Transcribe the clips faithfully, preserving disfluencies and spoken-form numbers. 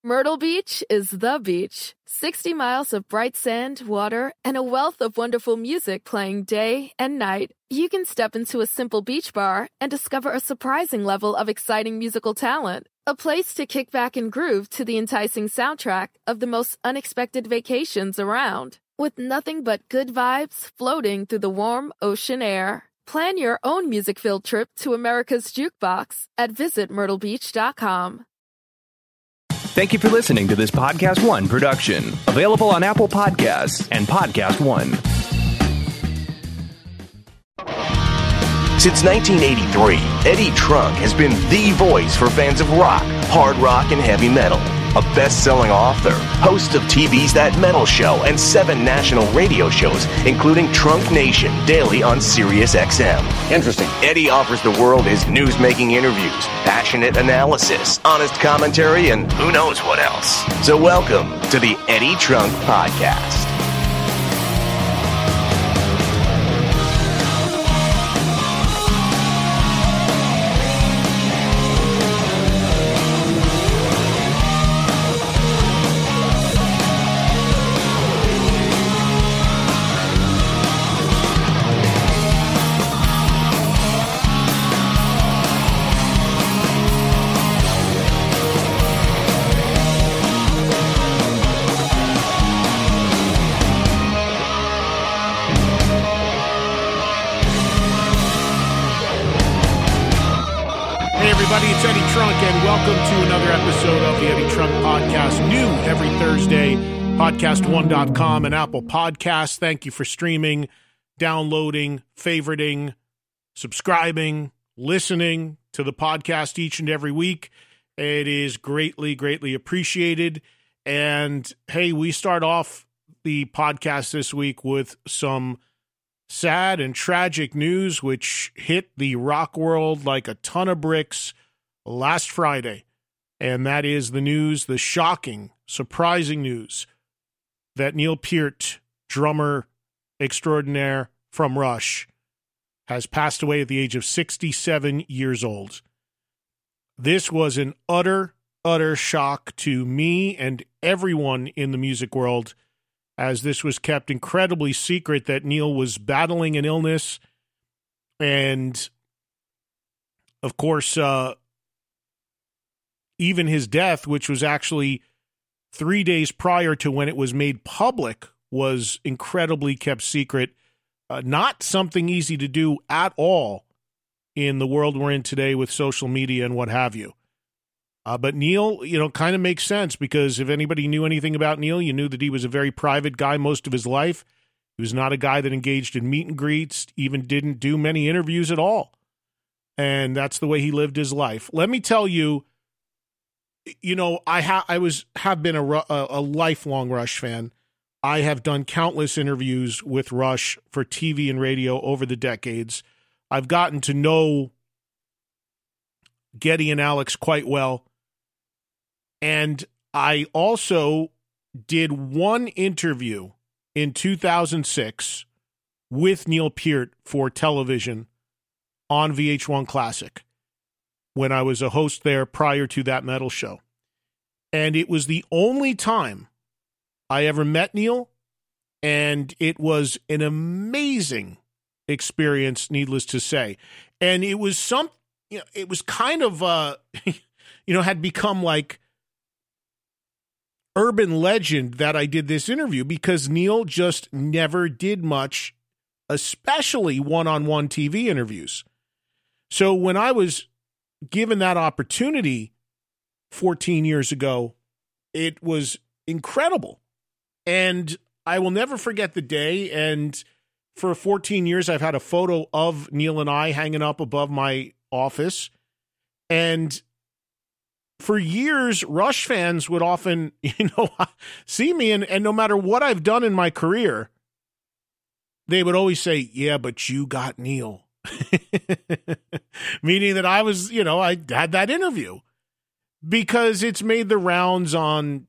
Myrtle Beach is the beach. sixty miles of bright sand, water, and a wealth of wonderful music playing day and night. You can step into a simple beach bar and discover a surprising level of exciting musical talent. A place to kick back and groove to the enticing soundtrack of the most unexpected vacations around. With nothing but good vibes floating through the warm ocean air. Plan your own music-filled trip to America's Jukebox at visit myrtle beach dot com. Thank you for listening to this Podcast One production. Available on Apple Podcasts and Podcast One. Since nineteen eighty-three, Eddie Trunk has been the voice for fans of rock, hard rock, and heavy metal. A best-selling author, host of T V's That Metal Show and seven national radio shows, including Trunk Nation, daily on Sirius X M. Interesting. Eddie offers the world his news-making interviews, passionate analysis, honest commentary, and who knows what else. So welcome to the Eddie Trunk Podcast. It's Eddie Trunk, and welcome to another episode of the Eddie Trunk Podcast, new every Thursday, podcast one dot com and Apple Podcasts. Thank you for streaming, downloading, favoriting, subscribing, listening to the podcast each and every week. It is greatly, greatly appreciated. And hey, we start off the podcast this week with some sad and tragic news, which hit the rock world like a ton of bricks last Friday, and that is the news, the shocking, surprising news that Neil Peart, drummer extraordinaire from Rush, has passed away at the age of sixty-seven years old. This was an utter, utter shock to me and everyone in the music world, as this was kept incredibly secret that Neil was battling an illness, and of course, uh, even his death, which was actually three days prior to when it was made public, was incredibly kept secret. Uh, not something easy to do at all in the world we're in today with social media and what have you. Uh, but Neil, you know, kind of makes sense, because if anybody knew anything about Neil, you knew that he was a very private guy most of his life. He was not a guy that engaged in meet and greets, even didn't do many interviews at all. And that's the way he lived his life. Let me tell you, you know, I ha- I was have been a, a, a lifelong Rush fan. I have done countless interviews with Rush for T V and radio over the decades. I've gotten to know Geddy and Alex quite well. And I also did one interview in two thousand six with Neil Peart for television on V H one Classic, when I was a host there prior to That Metal Show. And it was the only time I ever met Neil, and it was an amazing experience, needless to say. And it was some, you know, it was kind of, uh, you know, had become like urban legend that I did this interview, because Neil just never did much, especially one-on-one T V interviews. So when I was given that opportunity fourteen years ago, it was incredible. And I will never forget the day. And for fourteen years, I've had a photo of Neil and I hanging up above my office. And for years, Rush fans would often, you know, see me, and, and no matter what I've done in my career, they would always say, yeah, but you got Neil. Meaning that I was, you know, I had that interview, because it's made the rounds on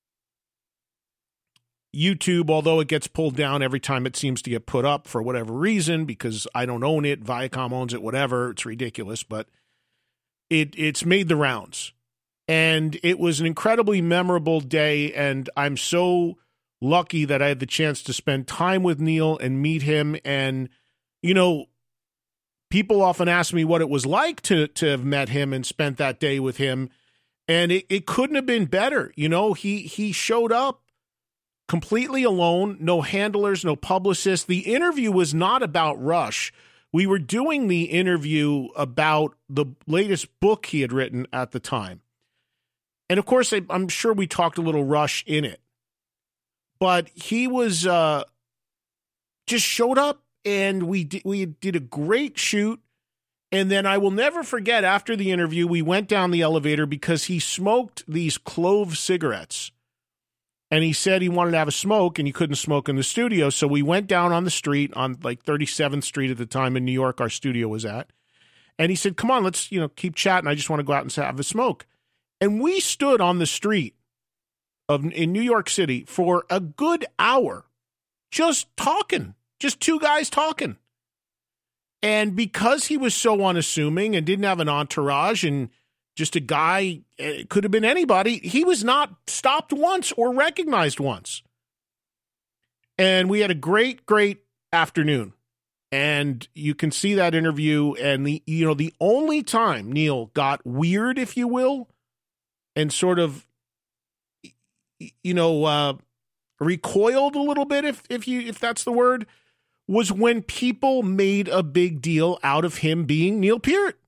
YouTube, although it gets pulled down every time it seems to get put up for whatever reason, because I don't own it, Viacom owns it, whatever. It's ridiculous, but it it's made the rounds. And it was an incredibly memorable day, and I'm so lucky that I had the chance to spend time with Neil and meet him. And, you know, people often ask me what it was like to to have met him and spent that day with him. And it, it couldn't have been better. You know, he he showed up completely alone, no handlers, no publicists. The interview was not about Rush. We were doing the interview about the latest book he had written at the time. And of course, I, I'm sure we talked a little Rush in it. But he was uh, just showed up, and we did, we did a great shoot. And then I will never forget, after the interview, we went down the elevator because he smoked these clove cigarettes. And he said he wanted to have a smoke, and he couldn't smoke in the studio. So we went down on the street on like thirty-seventh Street at the time in New York, our studio was at. And he said, come on, let's, you know, keep chatting. I just want to go out and have a smoke. And we stood on the street of in New York City for a good hour, just talking, just two guys talking. And because he was so unassuming and didn't have an entourage and just a guy, it could have been anybody, he was not stopped once or recognized once. And we had a great, great afternoon. And you can see that interview. And the, you know, the only time Neil got weird, if you will, and sort of, you know, uh, recoiled a little bit, if if you if that's the word, was when people made a big deal out of him being Neil Peart.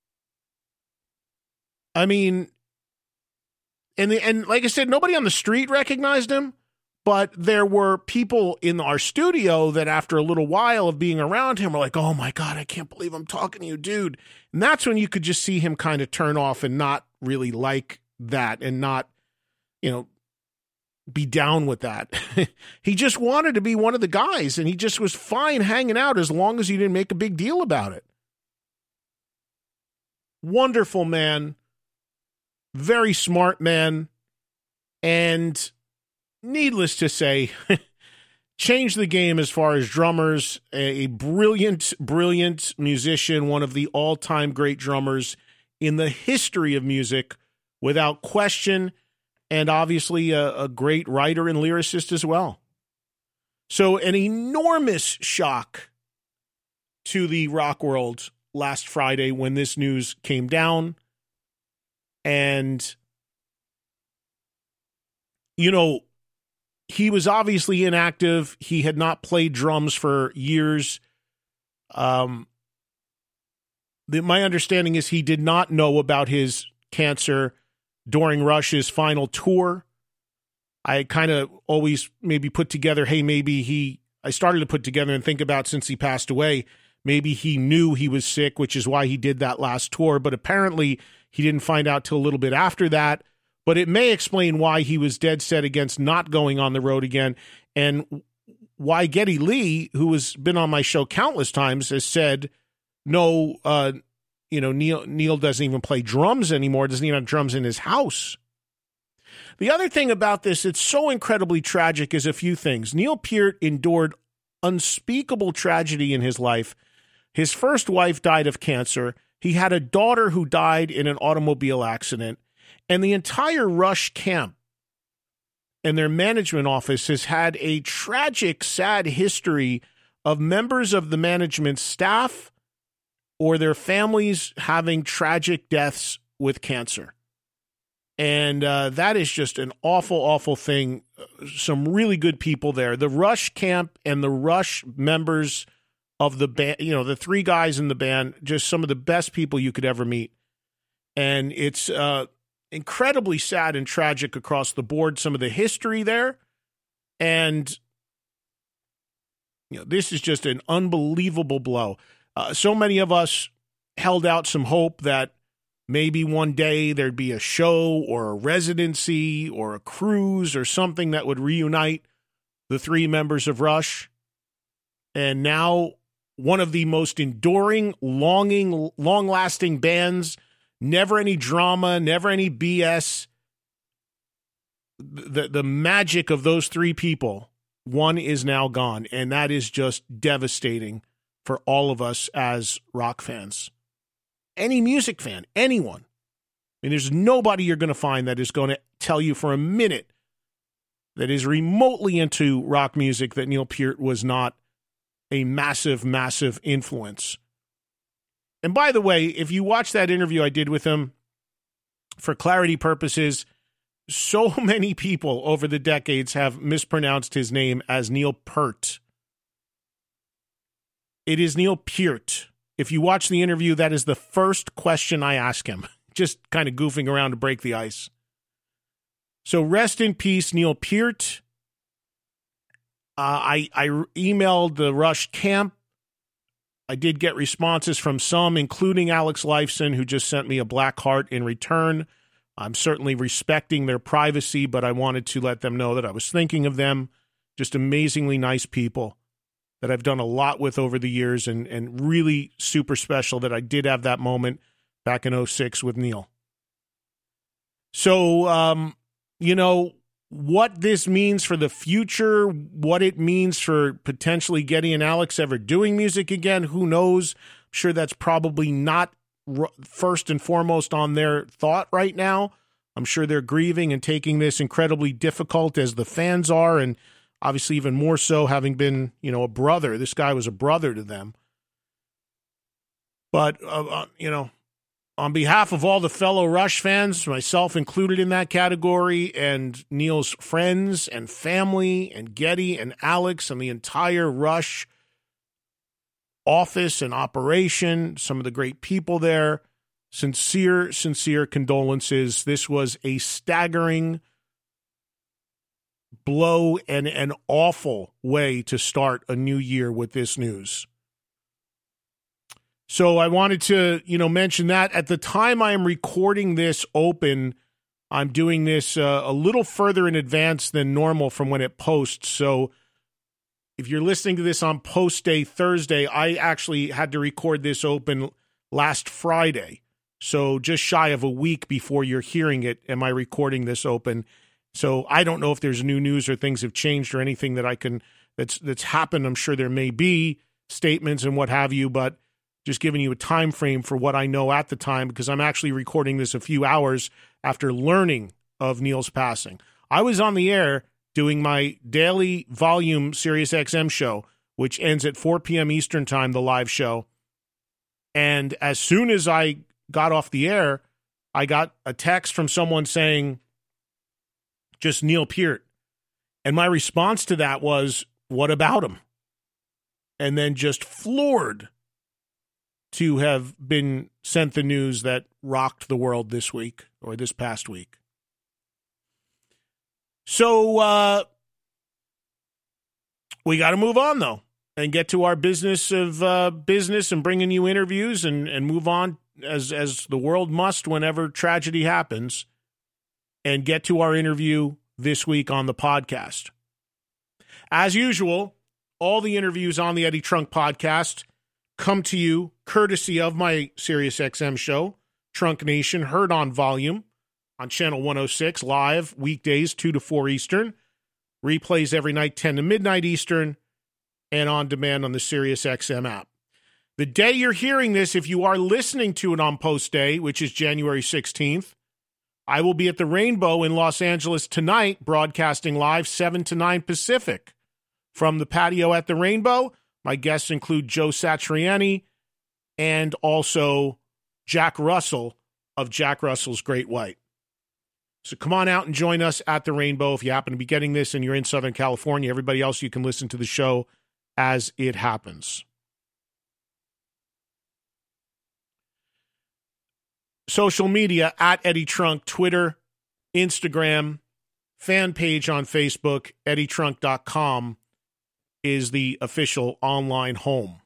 I mean, and the, and like I said, nobody on the street recognized him, but there were people in our studio that after a little while of being around him were like, oh my God, I can't believe I'm talking to you, dude. And that's when you could just see him kind of turn off and not really like that and not, you know, be down with that. He just wanted to be one of the guys, and he just was fine hanging out as long as he didn't make a big deal about it. Wonderful man, very smart man, and needless to say, changed the game as far as drummers, a brilliant, brilliant musician, one of the all-time great drummers in the history of music, without question, and obviously a, a great writer and lyricist as well. So an enormous shock to the rock world last Friday when this news came down. And, you know, he was obviously inactive. He had not played drums for years. Um, the, my understanding is he did not know about his cancer during Rush's final tour. I kind of always maybe put together, hey, maybe he, I started to put together and think about since he passed away, maybe he knew he was sick, which is why he did that last tour. But apparently he didn't find out till a little bit after that. But it may explain why he was dead set against not going on the road again, and why Geddy Lee, who has been on my show countless times, has said, no, uh, you know, Neil, Neil doesn't even play drums anymore, doesn't even have drums in his house. The other thing about this, it's so incredibly tragic, is a few things. Neil Peart endured unspeakable tragedy in his life. His first wife died of cancer. He had a daughter who died in an automobile accident. And the entire Rush camp and their management office has had a tragic, sad history of members of the management staff or their families having tragic deaths with cancer. And uh, that is just an awful, awful thing. Some really good people there. The Rush camp and the Rush members of the band, you know, the three guys in the band, just some of the best people you could ever meet. And it's uh, incredibly sad and tragic across the board, some of the history there. And, you know, this is just an unbelievable blow. Uh, so many of us held out some hope that maybe one day there'd be a show or a residency or a cruise or something that would reunite the three members of Rush. And now one of the most enduring, longing, long-lasting bands, never any drama, never any B S. The, the magic of those three people, one is now gone. And that is just devastating for all of us as rock fans. Any music fan, anyone. mean, there's nobody you're going to find that is going to tell you for a minute that is remotely into rock music that Neil Peart was not a massive, massive influence. And by the way, if you watch that interview I did with him, for clarity purposes, so many people over the decades have mispronounced his name as Neil Peart. It is Neil Peart. If you watch the interview, that is the first question I ask him, just kind of goofing around to break the ice. So rest in peace, Neil Peart. Uh, I, I emailed the Rush camp. I did get responses from some, including Alex Lifeson, who just sent me a black heart in return. I'm certainly respecting their privacy, but I wanted to let them know that I was thinking of them. Just amazingly nice people that I've done a lot with over the years, and, and really super special that I did have that moment back in oh six with Neil. So, um, you know, what this means for the future, what it means for potentially Geddy and Alex ever doing music again, who knows? I'm sure that's probably not r- first and foremost on their thought right now. I'm sure they're grieving and taking this incredibly difficult, as the fans are, and obviously even more so having been, you know, a brother. This guy was a brother to them. But, uh, uh, you know, on behalf of all the fellow Rush fans, myself included in that category, and Neil's friends and family and Geddy and Alex and the entire Rush office and operation, some of the great people there, sincere, sincere condolences. This was a staggering blow and an awful way to start a new year with this news. So I wanted to, you know, mention that. At the time I am recording this open, I'm doing this uh, a little further in advance than normal from when it posts. So if you're listening to this on post day Thursday, I actually had to record this open last Friday. So just shy of a week before you're hearing it, am I recording this open? So I don't know if there's new news or things have changed or anything that I can, that's, that's happened. I'm sure there may be statements and what have you, but just giving you a time frame for what I know at the time, because I'm actually recording this a few hours after learning of Neil's passing. I was on the air doing my daily volume Sirius X M show, which ends at four p.m. Eastern time, the live show. And as soon as I got off the air, I got a text from someone saying, just Neil Peart. And my response to that was, what about him? And then just floored to have been sent the news that rocked the world this week, or this past week. So uh, we got to move on, though, and get to our business of uh, business and bringing you interviews, and, and move on as, as the world must whenever tragedy happens, and get to our interview this week on the podcast. As usual, all the interviews on the Eddie Trunk podcast come to you courtesy of my Sirius X M show, Trunk Nation, heard on volume on channel one oh six, live weekdays two to four Eastern, replays every night ten to midnight Eastern, and on demand on the Sirius X M app. The day you're hearing this, if you are listening to it on post day, which is January sixteenth, I will be at the Rainbow in Los Angeles tonight, broadcasting live seven to nine Pacific. From the patio at the Rainbow, my guests include Joe Satriani and also Jack Russell of Jack Russell's Great White. So come on out and join us at the Rainbow if you happen to be getting this and you're in Southern California. Everybody else, you can listen to the show as it happens. Social media, at Eddie Trunk, Twitter, Instagram, fan page on Facebook, eddie trunk dot com is the official online home.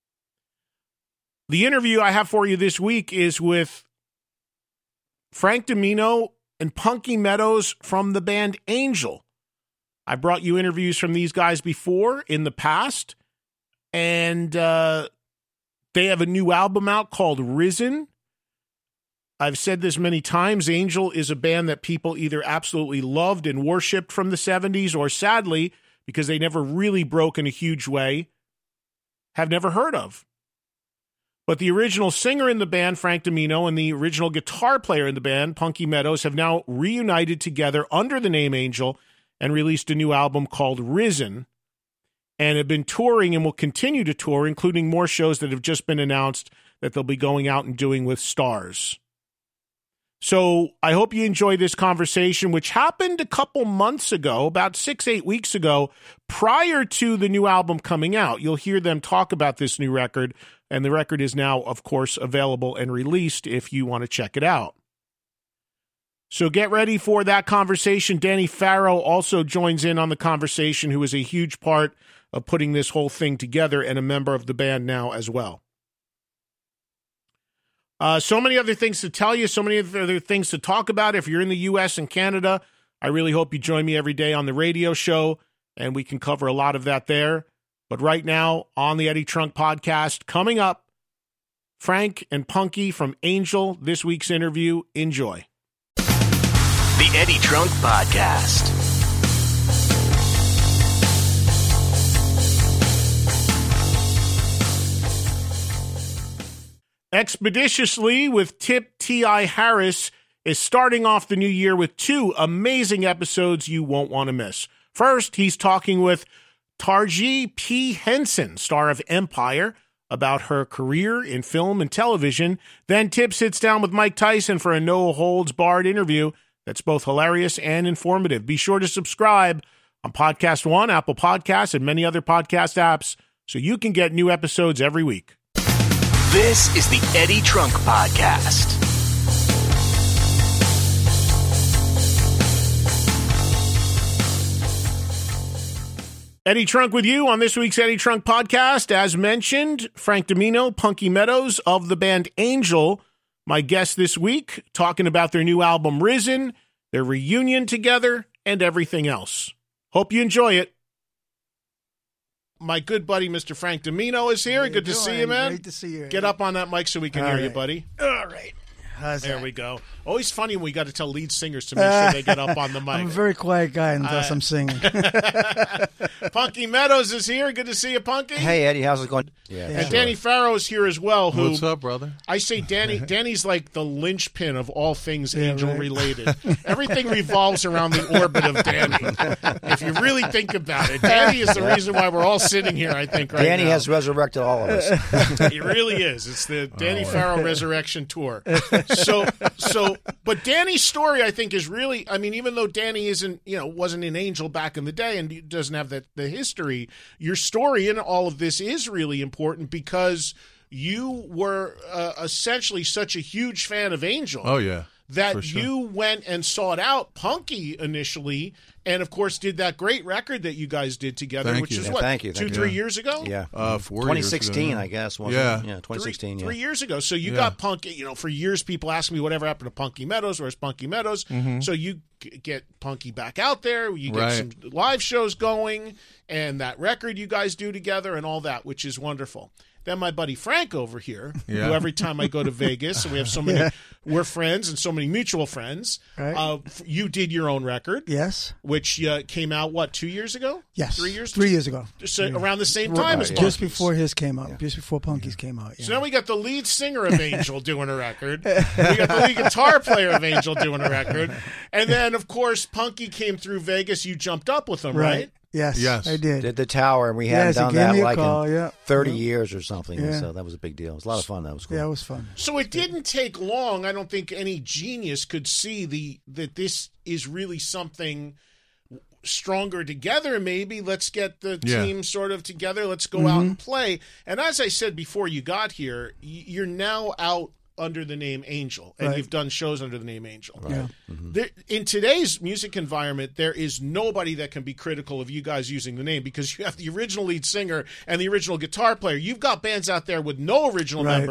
The interview I have for you this week is with Frank Domino and Punky Meadows from the band Angel. I brought you interviews from these guys before in the past, and uh, they have a new album out called Risen. I've said this many times, Angel is a band that people either absolutely loved and worshipped from the seventies, or sadly, because they never really broke in a huge way, have never heard of. But the original singer in the band, Frank Domino, and the original guitar player in the band, Punky Meadows, have now reunited together under the name Angel and released a new album called Risen, and have been touring and will continue to tour, including more shows that have just been announced that they'll be going out and doing with Stars. So I hope you enjoy this conversation, which happened a couple months ago, about six, eight weeks ago, prior to the new album coming out. You'll hear them talk about this new record, and the record is now, of course, available and released if you want to check it out. So get ready for that conversation. Danny Farrow also joins in on the conversation, who is a huge part of putting this whole thing together and a member of the band now as well. Uh, so many other things to tell you, so many other things to talk about. If you're in the U S and Canada, I really hope you join me every day on the radio show, and we can cover a lot of that there. But right now, on the Eddie Trunk Podcast, coming up, Frank and Punky from Angel, this week's interview. Enjoy. The Eddie Trunk Podcast. Expeditiously with Tip T I Harris is starting off the new year with two amazing episodes you won't want to miss. First, he's talking with Tarji P. Henson, star of Empire, about her career in film and television. Then Tip sits down with Mike Tyson for a no-holds-barred interview that's both hilarious and informative. Be sure to subscribe on Podcast One, Apple Podcasts, and many other podcast apps so you can get new episodes every week. This is the Eddie Trunk Podcast. Eddie Trunk with you on this week's Eddie Trunk Podcast. As mentioned, Frank Domino, Punky Meadows of the band Angel, my guest this week, talking about their new album Risen, their reunion together, and everything else. Hope you enjoy it. My good buddy, Mister Frank Domino, is here. Good to see you, man. Great to see you. Get up on that mic so we can All hear right. you, buddy. All right. How's There that? we go. Always funny when we got to tell lead singers to make sure they get up on the mic. I'm a very quiet guy unless Uh, I'm singing. Punky Meadows is here. Good to see you, Punky. Hey, Eddie, how's it going? Yeah, And sure. Danny Farrow is here as well. Who What's up, brother? I say Danny. Danny's like the linchpin of all things Yeah, Angel right. related. Everything revolves around the orbit of Danny. If you really think about it, Danny is the reason why we're all sitting here. I think right Danny now. has resurrected all of us. It really is. It's the Danny Farrow Resurrection Tour. So, so, but Danny's story, I think, is really. I mean, even though Danny isn't, you know, wasn't an Angel back in the day and doesn't have the the history, your story in all of this is really important because you were uh, essentially such a huge fan of Angel. Oh, yeah. That for sure. you went and sought out Punky initially, and of course did that great record that you guys did together, Thank which you. is Yeah, what thank you, two, thank you. three Yeah. years ago. Yeah. Uh, four twenty years sixteen, ago, yeah. I guess, wasn't Yeah. it? Yeah, twenty sixteen, Three, yeah. three years ago. So you Yeah. got Punky, you know, for years people ask me whatever happened to Punky Meadows, where's Punky Meadows? Mm-hmm. So you g- get Punky back out there, you get Right. some live shows going, and that record you guys do together and all that, which is wonderful. Then my buddy Frank over here, Yeah. who every time I go to Vegas, and we have so many, we're friends and so many mutual friends. Right. Uh, f- you did your own record, Yes. which uh, came out, what, two years ago? Yes. Three years? Three years ago. So around the same time as Right, Punky's. Just before his came out. Just before Punky's came out. Yeah. So now we got the lead singer of Angel doing a record. We got the lead guitar player of Angel doing a record. And then, of course, Punky came through Vegas. You jumped up with him, right? right. Yes. Yes. I did. Did the tower, and we Yes, hadn't he done gave that me a like call, in yeah. thirty Yeah. years or something. Yeah. So that was a big deal. It was a lot of fun. That was cool. Yeah, it was fun. So it didn't take long. I don't think any genius could see the that this is really something stronger together. Maybe let's get the Yeah. team sort of together. Let's go out and play. And as I said before you got here, y- you're now out under the name Angel, and Right. you've done shows under the name Angel. Yeah. There, in today's music environment, there is nobody that can be critical of you guys using the name because you have the original lead singer and the original guitar player. You've got bands out there with no original Right. members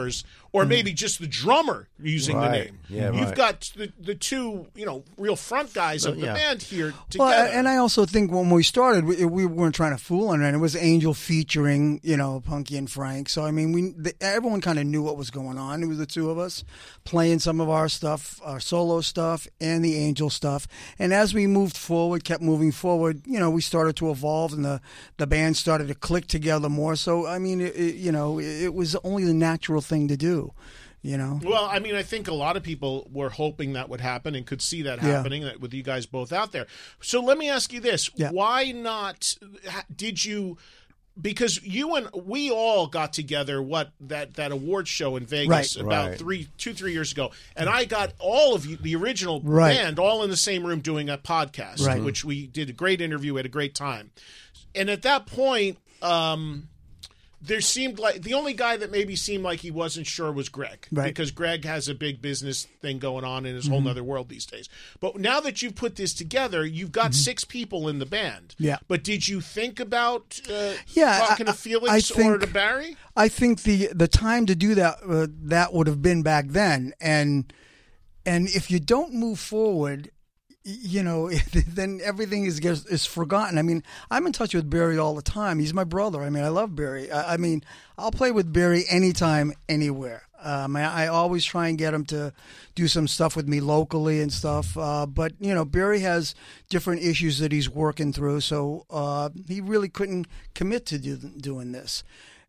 or maybe just the drummer using Right. the name. Yeah, You've right. got the, the two, you know, real front guys of the yeah. band here together. Well, and I also think when we started, we, we weren't trying to fool anyone. It was Angel featuring, you know, Punky and Frank. So I mean, we the, everyone kind of knew what was going on. It was the two of us playing some of our stuff, our solo stuff, and the Angel stuff. And as we moved forward, kept moving forward, you know, we started to evolve, and the the band started to click together more. So I mean, it, it, you know, it, it was only the natural thing to do. You know. Well, I mean, I think a lot of people were hoping that would happen and could see that Yeah. happening that with you guys both out there. So let me ask you this. Yeah. Why not ha- did you because you and we all got together what that that award show in Vegas Right. about Right. three two three years ago, and I got all of you, the original Right. band, all in the same room doing a podcast, Right. which we did a great interview, had a great time, and at that point, um, there seemed like the only guy that maybe seemed like he wasn't sure was Greg, Right. because Greg has a big business thing going on in his whole other world these days. But now that you've put this together, you've got six people in the band. Yeah. But did you think about uh, Yeah, talking I- to Felix I or think- to Barry? I think the the time to do that uh, that would have been back then, and and if you don't move forward, y- you know, then everything is gets- is forgotten. I mean, I'm in touch with Barry all the time. He's my brother. I mean, I love Barry. I, I mean, I'll play with Barry anytime, anywhere. Um, I, I always try and get him to do some stuff with me locally and stuff. Uh, but you know, Barry has different issues that he's working through, so uh, he really couldn't commit to do, doing this.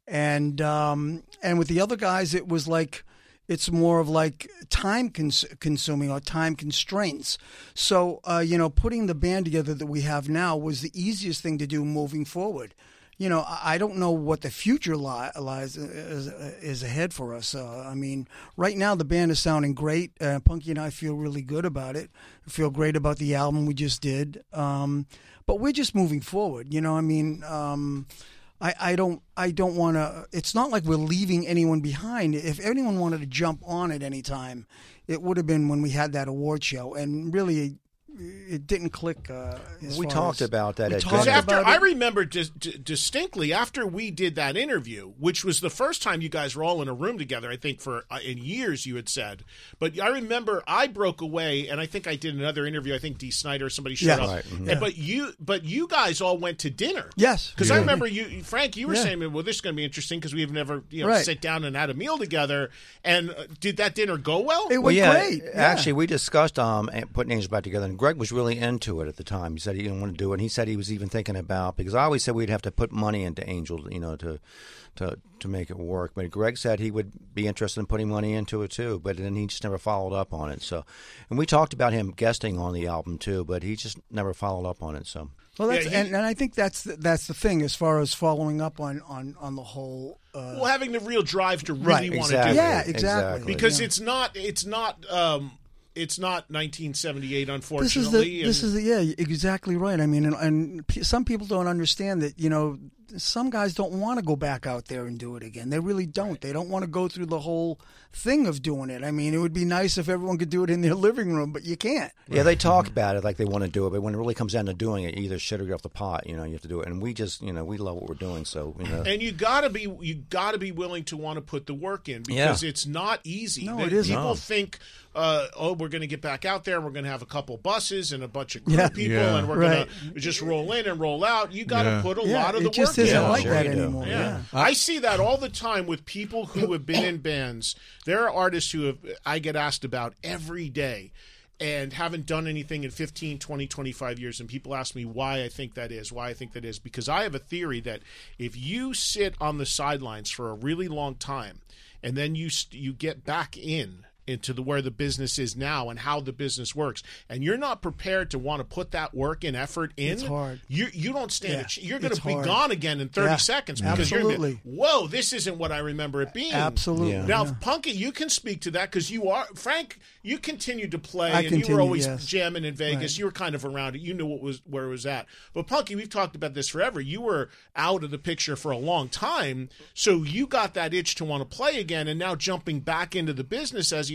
And um, and with the other guys, it was like it's more of like time cons- consuming or time constraints. So uh, you know, putting the band together that we have now was the easiest thing to do moving forward. You know, I I don't know what the future li- lies is, is ahead for us. Uh, I mean, right now the band is sounding great. Uh, Punky and I feel really good about it. I feel great about the album we just did. Um, but we're just moving forward. You know, I mean. Um, I, I don't I don't want to. It's not like we're leaving anyone behind. If anyone wanted to jump on at any time, it would have been when we had that award show. And really, it didn't click. Uh, as We far talked as- about that we at talked Because dinner. after about I it. remember dis- d- distinctly after we did that interview, which was the first time you guys were all in a room together, I think for uh, in years you had said. But I remember I broke away, and I think I did another interview. I think Dee Snider or somebody showed Yes. up. Right, mhm. And- Yeah. But you, but you guys all went to dinner. Yes, Because I remember you, Frank, you were Yeah. saying, "Well, this is going to be interesting because we've never, you know, Right. sit down and had a meal together." And uh, did that dinner go well? It Well, went yeah, great. Yeah. actually, we discussed um, putting Angels back together, and Greg was really into it at the time. He said he didn't want to do it, and he said he was even thinking about, because I always said we'd have to put money into Angel, you know, to to to make it work. But Greg said he would be interested in putting money into it too, but then he just never followed up on it. So, and we talked about him guesting on the album too, but he just never followed up on it. So. Well, that's, Yeah, he- and, and I think that's the, that's the thing as far as following up on on on the whole. Uh, Well, having the real drive to really Right. want to Exactly. do it. yeah, exactly. exactly. because Yeah. it's not it's not um it's not nineteen seventy-eight, This unfortunately. is the this and- is the, yeah exactly right. I mean, and, and p- some people don't understand that. You know, some guys don't want to go back out there and do it again. They really don't. They don't want to go through the whole thing of doing it. I mean, it would be nice if everyone could do it in their living room, but you can't. Yeah, they talk about it like they want to do it, but when it really comes down to doing it, you either shit or get off the pot. You know, you have to do it, and we just, you know, we love what we're doing. So, you know, And you gotta be you gotta be willing to want to put the work in because it's not easy. No, That it isn't. People No. think, uh, oh, we're going to get back out there, and we're going to have a couple buses and a bunch of crew Yeah. people, Yeah. and we're Right. going to just roll in and roll out. You got to Yeah. put a Yeah, lot of it the just work isn't in. like Sure that you do. anymore. Yeah. Yeah. I see that all the time with people who have been in bands. There are artists who have I get asked about every day and haven't done anything in fifteen, twenty, twenty-five years, and people ask me why I think that is, why I think that is, because I have a theory that if you sit on the sidelines for a really long time and then you st- you get back in into the where the business is now and how the business works, and you're not prepared to want to put that work and effort in, It's hard. You you don't stand Yeah, a ch- You're going it's to be hard. gone again in thirty Yeah, seconds because you're going to be, absolutely. whoa, this isn't what I remember it being. Absolutely. Yeah. Now, yeah. Punky, you can speak to that because you are Frank. You continued to play, I and you were continued, always yes. jamming in Vegas. Right. You were kind of around it. You knew what was where it was at. But Punky, we've talked about this forever. You were out of the picture for a long time, so you got that itch to want to play again. And now jumping back into the business as you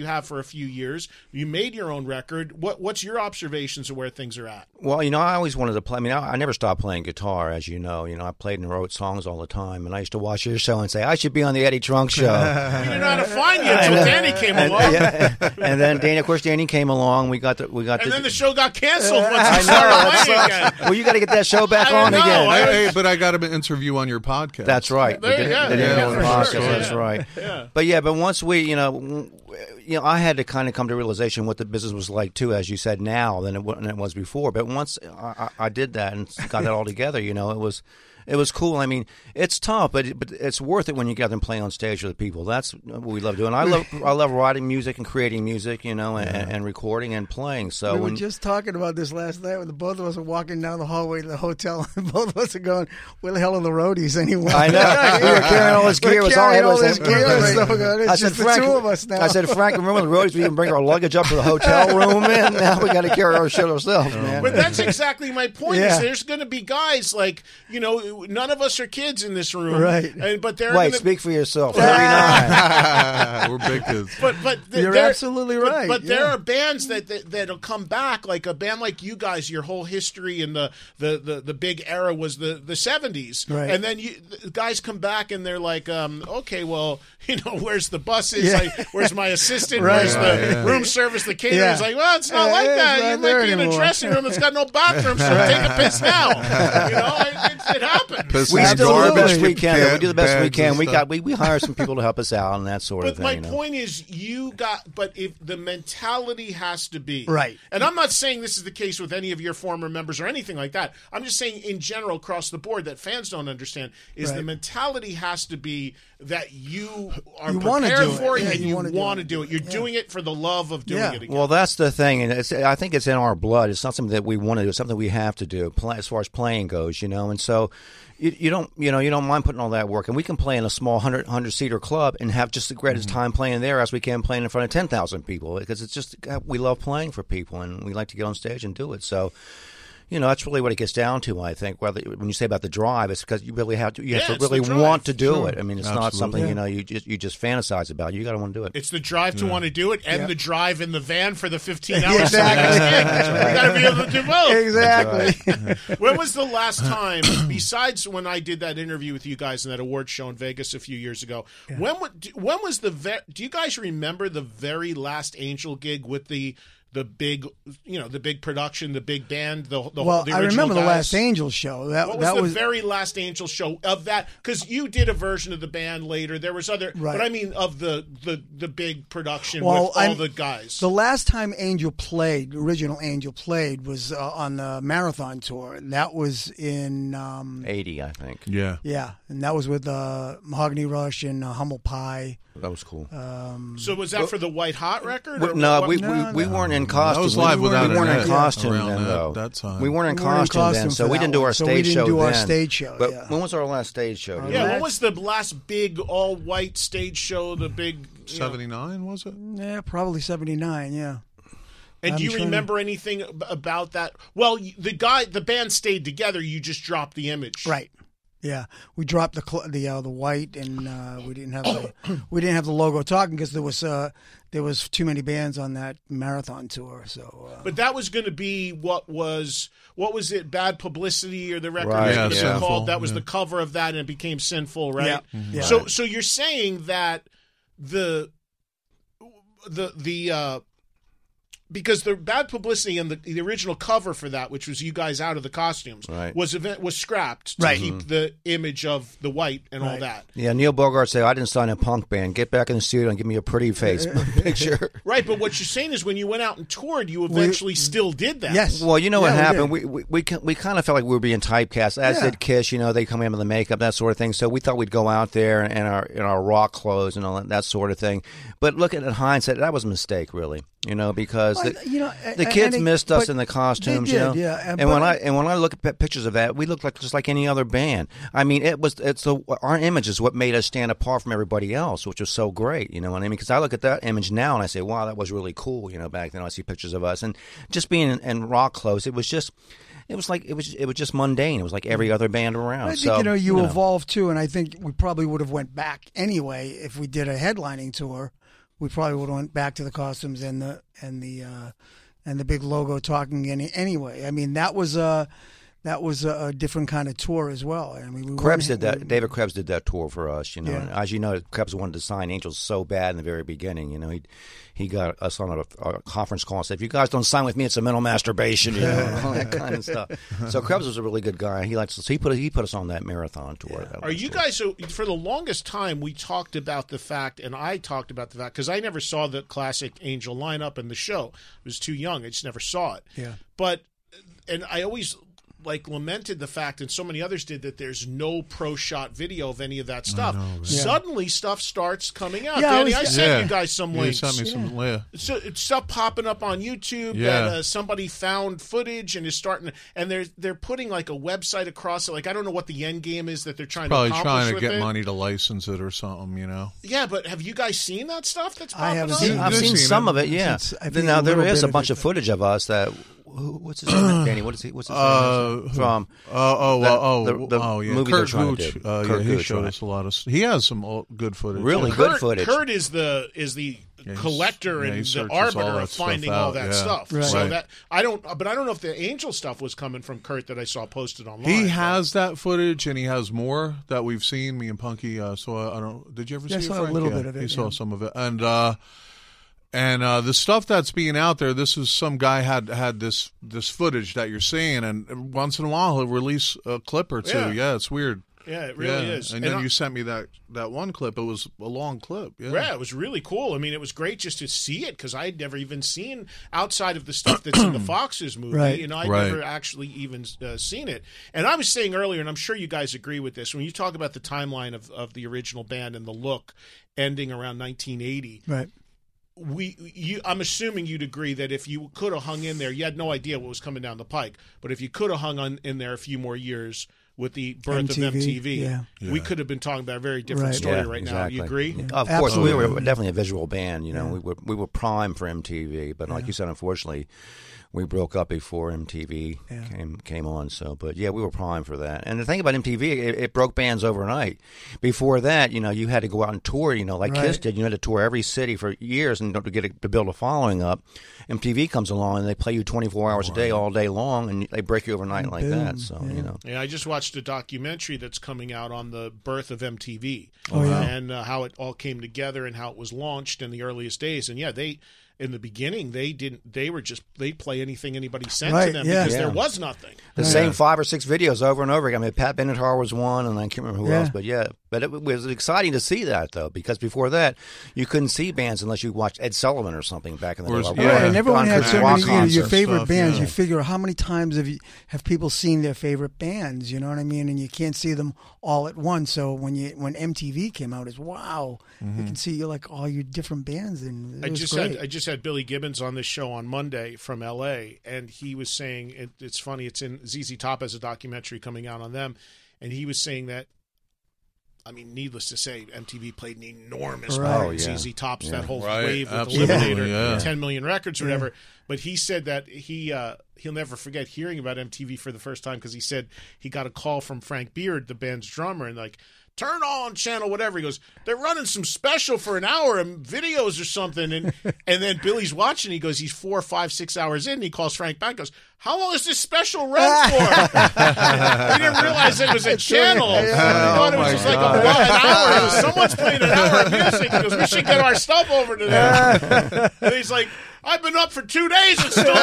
you have for a few years. You made your own record. What What's your observations of where things are at? Well, you know, I always wanted to play. I mean, I, I never stopped playing guitar, as you know. You know, I played and wrote songs all the time, and I used to watch your show and say, I should be on the Eddie Trunk Show. We didn't know how to find you until Danny came and, along. Yeah, and then, Danny, of course, Danny came along. We got the, we got and the, then the show got canceled once I you started know, playing again. Well, you got to get that show back I on know, again. I- Hey, hey, but I got an interview on your podcast. That's right. There We you did- go. did it Yeah, on the for podcast, sure. That's Yeah. right. Yeah. But yeah, but once we, you know, w- you know, I had to kind of come to realization what the business was like too, as you said, now than it, wa- than it was before. But once I, I I did that and got that all together, you know, it was. It was cool. I mean, it's tough, but it, but it's worth it when you get them playing on stage with the people. That's what we love doing. I love I love writing music and creating music, you know, and, and recording and playing. So we when were just talking about this last night when the both of us were walking down the hallway to the hotel, and both of us are going, "Where the hell are the roadies anyway?" I know we were carrying all this We're gear, it was all carrying all headless. this gear and stuff. It's I just said, the Frank, two of us now. I said, Frank, remember the roadies? We didn't bring our luggage up to the hotel room, man. Now we got to carry our shit ourselves, man. But that's exactly my point. Yeah. Is there's going to be guys like, you know, none of us are kids in this room, Right. And but they're Wait, gonna, speak for yourself. thirty-nine. We're big kids. But but th- You're there- absolutely but- right, But, there yeah. are bands that, that that'll come back, like a band like you guys. Your whole history in the the, the, the big era was the the seventies, Right. and then you the guys come back and they're like, um, okay, well, you know, where's the buses? Yeah. Like, where's my assistant? Right. Where's the Right, yeah. room service? The caterer's Yeah. like, well, it's not Yeah, like it's that. not You might there be in a anymore. dressing room that's got no bathroom, so take a piss now. You know, it, it, it happens. Piss We in still do the garbage, best we can. can- We do the best we bags can. and We stuff. got we, we hire some people to help us out and that sort But of thing. my you know? point is, you got. But if the mentality has to be Right. and I'm not saying this is the case with any of your former members or anything like that. I'm just saying in general across the board that fans don't understand is Right. the mentality has to be that you are You wanna prepared do it. for it Yeah, and you you wanna do want to it. do it. You're Yeah. doing it for the love of doing Yeah. it again. Well, that's the thing, and it's, I think it's in our blood. It's not something that we want to do. It's something we have to do, play, as far as playing goes, you know. And so, you, you don't, you know, you don't mind putting all that work, and we can play in a small hundred hundred seater club and have just the greatest Mm-hmm. time playing there as we can playing in front of ten thousand people because it's just we love playing for people and we like to get on stage and do it. So. You know, that's really what it gets down to, I think. Whether when you say about the drive, it's because you really have to you Yeah, have it's to really the drive. want to do Sure. it. I mean, it's not Absolutely. something, Yeah. you know, you just you just fantasize about. You got to want to do it. It's the drive to want to do it and Yeah. the drive in the van for the fifteen hours. Exactly. You got to be able to do both. Exactly. When was the last time, besides when I did that interview with you guys in that award show in Vegas a few years ago? When wa- when was the ve- do you guys remember the very last Angel gig with the the big you know the big production, the big band, the the, Well, the I original remember the guys? last Angel show. That What was that the was very last Angel show of that? Because you did a version of the band later. There was other, Right. but I mean of the the, the big production Well, with all I'm- the guys. the last time Angel played, the original Angel played, was uh, on the Marathon tour. And that was in um, eighty, I think. Yeah. yeah, and that was with uh, Mahogany Rush and uh, Humble Pie. That was cool. so was that for the White Hot record? We- or no, what- we, No, we, we no. weren't in That costume. was live we, without we a weren't in net costume around then, that- though. that time. We weren't in We weren't in costume, costume then, so for we that didn't do one. our So we stage didn't show do our then. stage show, But yeah. when was our last stage show? do you Yeah, know? what was the last big all white stage show? The big you know? seventy-nine, was it? Yeah, probably seventy-nine. Yeah. And I'm do you trying to- remember anything ab- about that? Well, y- the guy, the band stayed together. You just dropped the image, Right. Yeah, we dropped the cl- the uh, the white, and uh, we didn't have the we didn't have the logo talking because there was uh, there was too many bands on that marathon tour. So uh, But that was going to be what was what was it? Bad Publicity, or the record Right, was yeah, going to be Sinful, called. That was yeah. the cover of that, and it became Sinful, right? Yeah, mhm. yeah. So, so you're saying that the the the uh, because the Bad Publicity and the, the original cover for that, which was you guys out of the costumes, Right. was event was scrapped to Right. keep the image of the white and all Right. that. Yeah, Neil Bogart said, I didn't sign a punk band. Get back in the studio and give me a pretty face picture. Right, but what you're saying is when you went out and toured, you eventually still did that. yes, Well, you know what Yeah, we happened? did. We we we, ki- we kind of felt like we were being typecast. As Yeah. did Kiss, you know, they come in with the makeup, that sort of thing. So we thought we'd go out there in our in our rock clothes and all that, that sort of thing. But looking at hindsight, that was a mistake, really. You know, because Well, the, you know, the and kids it- missed us but in the costumes. they you know, did, yeah, and- and when but- I and when I look at pi- pictures of that, we looked like just like any other band. I mean, it was it's the our image is what made us stand apart from everybody else, which was so great. You know what I mean? Because I look at that image now and I say, wow, that was really cool. You know, back then I see pictures of us and just being in, in rock clothes. It was just. It was like it was. It was just mundane. It was like every other band around. I think so, you know you evolve too, and I think we probably would have went back anyway if we did a headlining tour. we probably would have went back to the costumes and the and the uh, and the big logo talking any anyway. I mean, that was a that was a, a different kind of tour as well. I mean, we Krebs weren't- did that. we- David Krebs did that tour for us. You know, Yeah. and as you know, Krebs wanted to sign Angels so bad in the very beginning. You know, he he got us on a, a conference call and said, "If you guys don't sign with me, it's a mental masturbation." You know, all that kind of stuff. So Krebs was a really good guy. He likes. So he put he put us on that marathon tour. That Are you tour. guys, so for the longest time, we talked about the fact, and I talked about the fact, because I never saw the classic Angel lineup in the show. I was too young. I just never saw it. Yeah. But, and I always, like, lamented the fact, and so many others did, that there's no pro shot video of any of that stuff. Suddenly, stuff starts coming out. Yeah, I Danny, I, was- sent Yeah. you guys some Yeah, you links. sent me some. Yeah. So it's stuff popping up on YouTube Yeah. that uh, somebody found footage and is starting, and they're they're putting like a website across it. Like, I don't know what the end game is that they're trying Probably to accomplish trying to with get it. money to license it or something, you know. Yeah, but have you guys seen that stuff that's popping I haven't up? seen it. I've I've seen seen some it. of it. Yeah. Since- I've Then seen now a there little is bit a of bunch it, of but- footage of us that. Who, what's his name, Danny? What is he? What's his Uh, name? From Oh, oh, That- oh, the- the oh, yeah. movie they're Kurt trying to Gooch. do. Uh, Kurt yeah, he Gooch, showed right. us a lot of. He has some old, good footage. Really Kurt, good footage. Kurt is the is the he's- collector yeah, he and the searches all arbiter that of stuff finding all out, that yeah. stuff. Right. So Right. that I don't, but I don't know if the Angel stuff was coming from Kurt that I saw posted online. He but- has that footage, and he has more that we've seen. Me and Punky uh, saw. I don't. Did you ever Yeah, I see it, saw a Frank? little Yeah, bit of it, He saw yeah. some of it, and uh, and uh, the stuff that's being out there. This is some guy had had this this footage that you're seeing, and once in a while he'll release a clip or two. Yeah. Yeah, it's weird. Yeah, it really yeah. is. And, And then I- you sent me that, that one clip. It was a long clip. Yeah. Yeah, it was really cool. I mean, it was great just to see it because I had never even seen outside of the stuff that's in the Fox's movie. Right. You know, I'd Right. never actually even uh, seen it. And I was saying earlier, and I'm sure you guys agree with this, when you talk about the timeline of, of the original band and the look ending around nineteen eighty, Right. we you I'm assuming you'd agree that if you could have hung in there, you had no idea what was coming down the pike. But if you could have hung on in there a few more years with the birth M T V, of M T V, yeah. we Yeah. could have been talking about a very different Right. story Yeah, right exactly. now. You agree? Yeah. Of course, we were Absolutely. definitely a visual band. You know, we were we were prime for M T V, but like you said, unfortunately, we broke up before M T V Yeah. came came on. So, but yeah, we were prime for that. And the thing about M T V, it, it broke bands overnight. Before that, you know, you had to go out and tour. You know, like Right. Kiss did. You had to tour every city for years and to get a, to build a following up. M T V comes along and they play you twenty-four hours a day, all day long, and they break you overnight like that. boom, So yeah. you know. Yeah, I just watched a documentary that's coming out on the birth of M T V Oh, yeah. and uh, how it all came together and how it was launched in the earliest days. And yeah, they in the beginning they didn't. They were just they'd play anything anybody sent to Right, them yeah. because Yeah. there was nothing. The same five or six videos over and over again. I mean, Pat Benatar was one, and I can't remember who Yeah. else. But yeah, but it was exciting to see that though, because before that, you couldn't see bands unless you watched Ed Sullivan or something back in the Whereas- day. Yeah. Right, and everyone Gone had for so rock many, you know, your concerts. favorite stuff, bands. yeah. You figure how many times have you, have people seen their favorite bands? You know what I mean? And you can't see them all at once. So when you when M T V came out, is wow, you can see like all your different bands, and it I was just great. had I just had Billy Gibbons on this show on Monday from L A, and he was saying it, it's funny. It's in Z Z Top as a documentary coming out on them, and he was saying that. I mean, needless to say, M T V played an enormous Right. part Oh, in yeah. Z Z Top's Yeah. that whole Right, wave with absolutely, Eliminator, yeah. ten million records or whatever. But he said that he uh, he'll never forget hearing about M T V for the first time because he said he got a call from Frank Beard, the band's drummer, and like. Turn on channel whatever. He goes, they're running some special for an hour and videos or something. And and then Billy's watching. He goes, he's four, five, six hours in. And he calls Frank back and goes, how long is this special run for? He didn't realize it was a channel. He thought it was Oh, just my like a, God. an hour. He goes, someone's playing an hour of music. He goes, we should get our stuff over to them. And he's like, I've been up for two days. It's still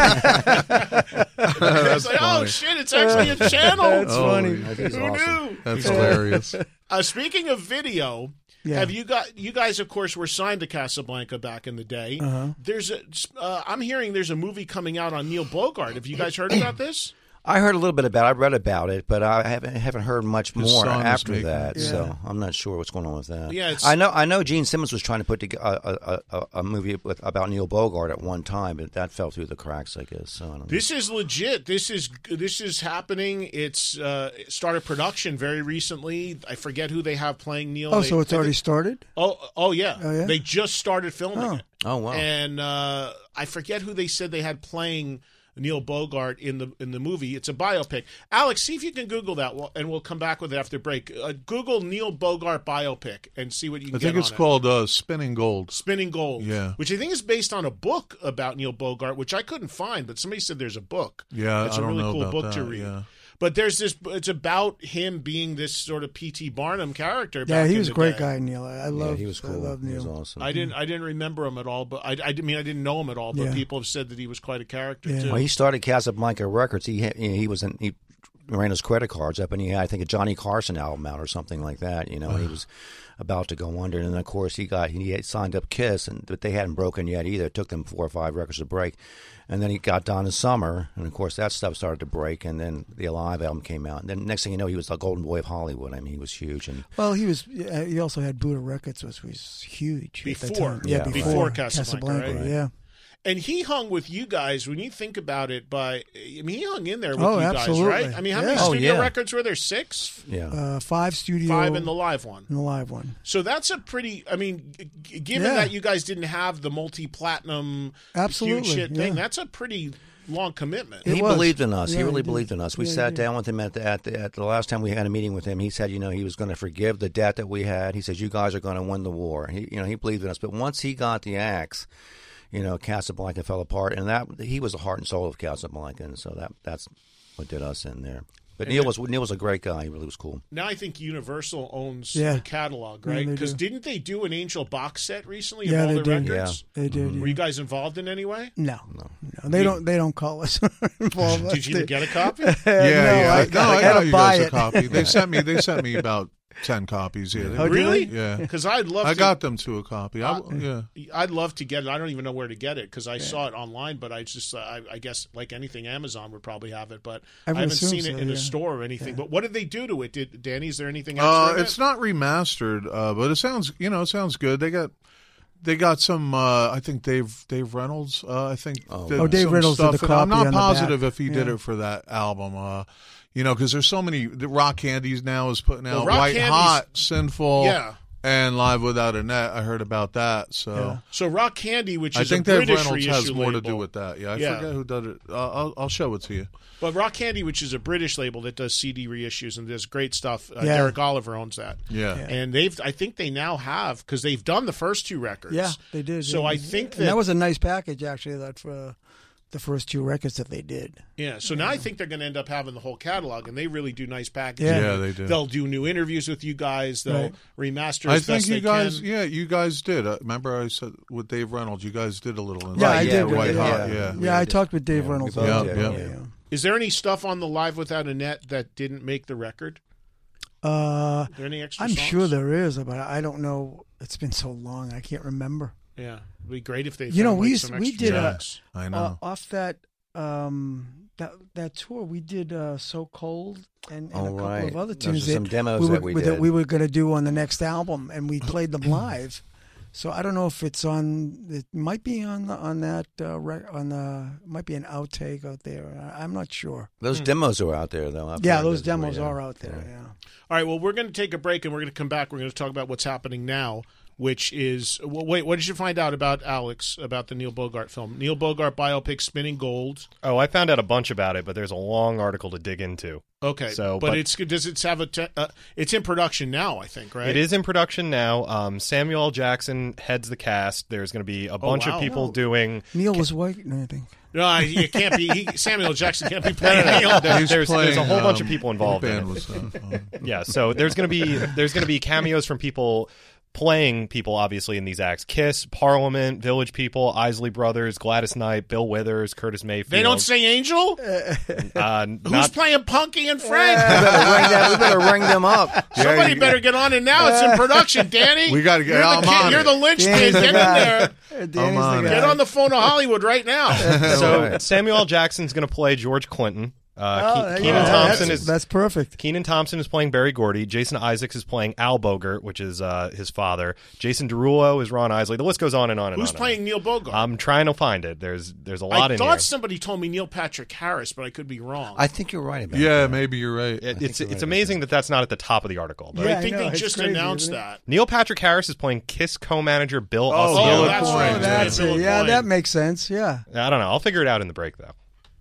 on. It's like, oh, funny. shit, it's actually a channel. That's Oh, funny. yeah. Who knew? That's hilarious. Uh, speaking of video, Yeah. have you got you guys? Of course, were signed to Casablanca back in the day. Uh-huh. There's a. Uh, I'm hearing there's a movie coming out on Neil Bogart. Have you guys heard about this? I heard a little bit about it. I read about it, but I haven't haven't heard much His more son is after making that. it. Yeah. So I'm not sure what's going on with that. Yeah, it's- I know. I know. Gene Simmons was trying to put together a, a, a, a movie with, about Neil Bogart at one time, but that fell through the cracks, I guess. So I don't know. This is legit. This is this is happening. It's uh, it started production very recently. I forget who they have playing Neil. Oh, They- so it's they- already started? Oh, oh yeah. Oh, yeah? They just started filming Oh. it. Oh wow. And uh, I forget who they said they had playing Neil Bogart in the in the movie. It's a biopic. Alex, see if you can Google that, and we'll come back with it after break. Uh, Google Neil Bogart biopic and see what you can I get think it's on it. called uh, Spinning Gold. Spinning Gold. Yeah. Which I think is based on a book about Neil Bogart, which I couldn't find, but somebody said there's a book. Yeah, it's I a don't really know cool about book that, to read. yeah. But there's this. It's about him being this sort of P T Barnum character. Yeah, back he in was the a great day. guy, Neil. I I love. yeah, he was cool. I love He Neil. was awesome. I didn't. I didn't remember him at all, but I, I mean, I didn't know him at all. But Yeah. people have said that he was quite a character Yeah. too. Well, he started Casablanca Records. He had- he was in, he ran his credit cards up, and he had, I think, a Johnny Carson album out or something like that. You know, and he was about to go under, and then of course he got he had signed up Kiss, and but they hadn't broken yet either. It took them four or five records to break, and then he got Donna Summer, and of course that stuff started to break, and then the Alive album came out, and then next thing you know, he was the golden boy of Hollywood. I mean, he was huge, and Well, he was. Uh, he also had Buddha Records, which was huge at the Before. time. Yeah, Yeah, before, before Casablanca, right? Yeah. And he hung with you guys when you think about it. By I mean, he hung in there with Oh, you absolutely. guys, right? I mean, how Yeah. many Oh, studio yeah. records were there? Six, yeah. Uh, five studio. five, and the live one. and the live one. So that's a pretty. I mean, g- g- given Yeah. that you guys didn't have the multi-platinum, Absolutely, huge shit thing, yeah. that's a pretty long commitment. It He was. believed in us. Yeah, he really he did. believed in us. We Yeah, he sat did. down with him at the, at the at the last time we had a meeting with him. He said, you know, he was going to forgive the debt that we had. He says, you guys are going to win the war. He, you know, he believed in us. But once he got the axe, you know, Casablanca fell apart, and that he was the heart and soul of Casablanca, and so that that's what did us in there. But Neil was Neil was a great guy. He really was cool. Now I think Universal owns Yeah. the catalog, Yeah, right? they Because do. didn't they do an Angel box set recently Yeah, of all they the did. records? They did. Were yeah. you guys involved in any way? No, no, They don't. They don't call us involved. Did you even get a copy? Yeah, no, yeah. I, I, no, I had got to you buy guys a it. copy. They sent me. They sent me about ten copies. Yeah, they- Oh, did Really? they? yeah. Because I'd love. I to, got them to a copy. I, Uh, yeah. I'd love to get it. I don't even know where to get it because I saw it online, but I just, uh, I, I guess, like anything, Amazon would probably have it, but I I, would haven't assume seen so, it in a yeah. store or anything. But what did they do to it? Did Danny? Is there anything Uh, extra? in it's it? not remastered, uh, but it sounds, you know, it sounds good. They got, they got some. Uh, I think Dave Dave Reynolds. Uh, I think. Oh. did Oh, Dave some Reynolds did stuff. the And I'm copy not on the positive back. if he did Yeah. it for that album. Uh, you know, because there's so many. The Rock Candies now is putting Well, out Rock White Candy's- Hot, Sinful, Yeah. and Live Without a Net. I heard about that. So. Yeah. So Rock Candy, which I is think a Dave British Reynolds reissue has more to label. do with that. Yeah, I Yeah. forget who did it. Uh, I'll, I'll show it to you. But Rock Candy, which is a British label that does C D reissues and does great stuff. Uh, Yeah. Derek Oliver owns that. Yeah. Yeah. And they've, I think they now have, because they've done the first two records. Yeah, they did. So yeah. I think that, And that was a nice package, actually. That for the first two records that they did. yeah. So now I think they're going to end up having the whole catalog, and they really do nice packages. Yeah. Yeah, they do. They'll do new interviews with you guys. They'll Right. remaster. I As think best you they guys, can. yeah, you guys did. Uh, remember, I said with Dave Reynolds, you guys did a little. In Yeah, that. I yeah, did. we White did, Hot, yeah. yeah. Yeah, I talked with Dave Yeah, we Reynolds. both about did, that, yeah. yeah. Is there any stuff on the Live Without a Net that didn't make the record? Uh, Are there any extra I'm songs? sure there is, but I don't know. It's been so long, I can't remember. Yeah, it'd be great if they. You know, found, we like, used- some we extra did a- tracks. I know. Uh, off that um that that tour, we did uh, "So Cold" and, and Oh, a couple right. of other Those tunes are some that demos we were, that we that did. we were going to do on the next album, and we played them live. So I don't know if it's on. It might be on the, on that uh, rec- on the might be an outtake out there. I, I'm not sure. Those demos are out there, though. I've Yeah, heard those those, demos yeah. are out there. Yeah. Yeah. All right, well, we're going to take a break, and we're going to come back. We're going to talk about what's happening now, which is well, wait. What did you find out about Alex about the Neil Bogart film? Neil Bogart biopic, Spinning Gold. Oh, I found out a bunch about it, but there's a long article to dig into. Okay, So, but, but- it's does it have a? Te- uh, it's in production now, I think, right? It is in production now. Um, Samuel L. Jackson heads the cast. There's going to be a bunch wow. of people No. doing. Neil was white and everything. No, you can't be. He, Samuel Jackson can't be playing Neil. There- He's there's, there's a playing, whole bunch of um, people what involved in band it. was that? Oh. Yeah, so there's going to be there's going to be cameos from people playing people, obviously, in these acts. Kiss, Parliament, Village People, Isley Brothers, Gladys Knight, Bill Withers, Curtis Mayfield. They don't say Angel. Uh, Who's not, playing Punky and Frank? We better ring that- we better ring them up. Somebody you- better get on it now. It's in production, Danny. We gotta get- You're the, I'm kid- on you're it. the linchpin. Danny's Get the in guy. there. Danny's on the it. guy. Get on the phone to Hollywood right now. so Samuel L. Jackson's going to play George Clinton. Uh, Oh, Ke- there you Kenan go. Thompson that's, is that's perfect. Kenan Thompson is playing Barry Gordy. Jason Isaacs is playing Al Bogart, which is uh, his father. Jason Derulo is Ron Isley. The list goes on and on and Who's on. playing Neil Bogart? I'm trying to find it. There's there's a lot I in thought here. somebody told me Neil Patrick Harris, but I could be wrong. I think you're right about Yeah, that. maybe you're right. It, it's you're it's right amazing that that's not at the top of the article. But Yeah, I think I know. they It's just crazy, announced isn't it? that. Neil Patrick Harris is playing Kiss co-manager Bill Oh, Osceola. that's Oh, right. that's Bill it. Yeah, Coyne. that makes sense. Yeah. I don't know. I'll figure it out in the break, though.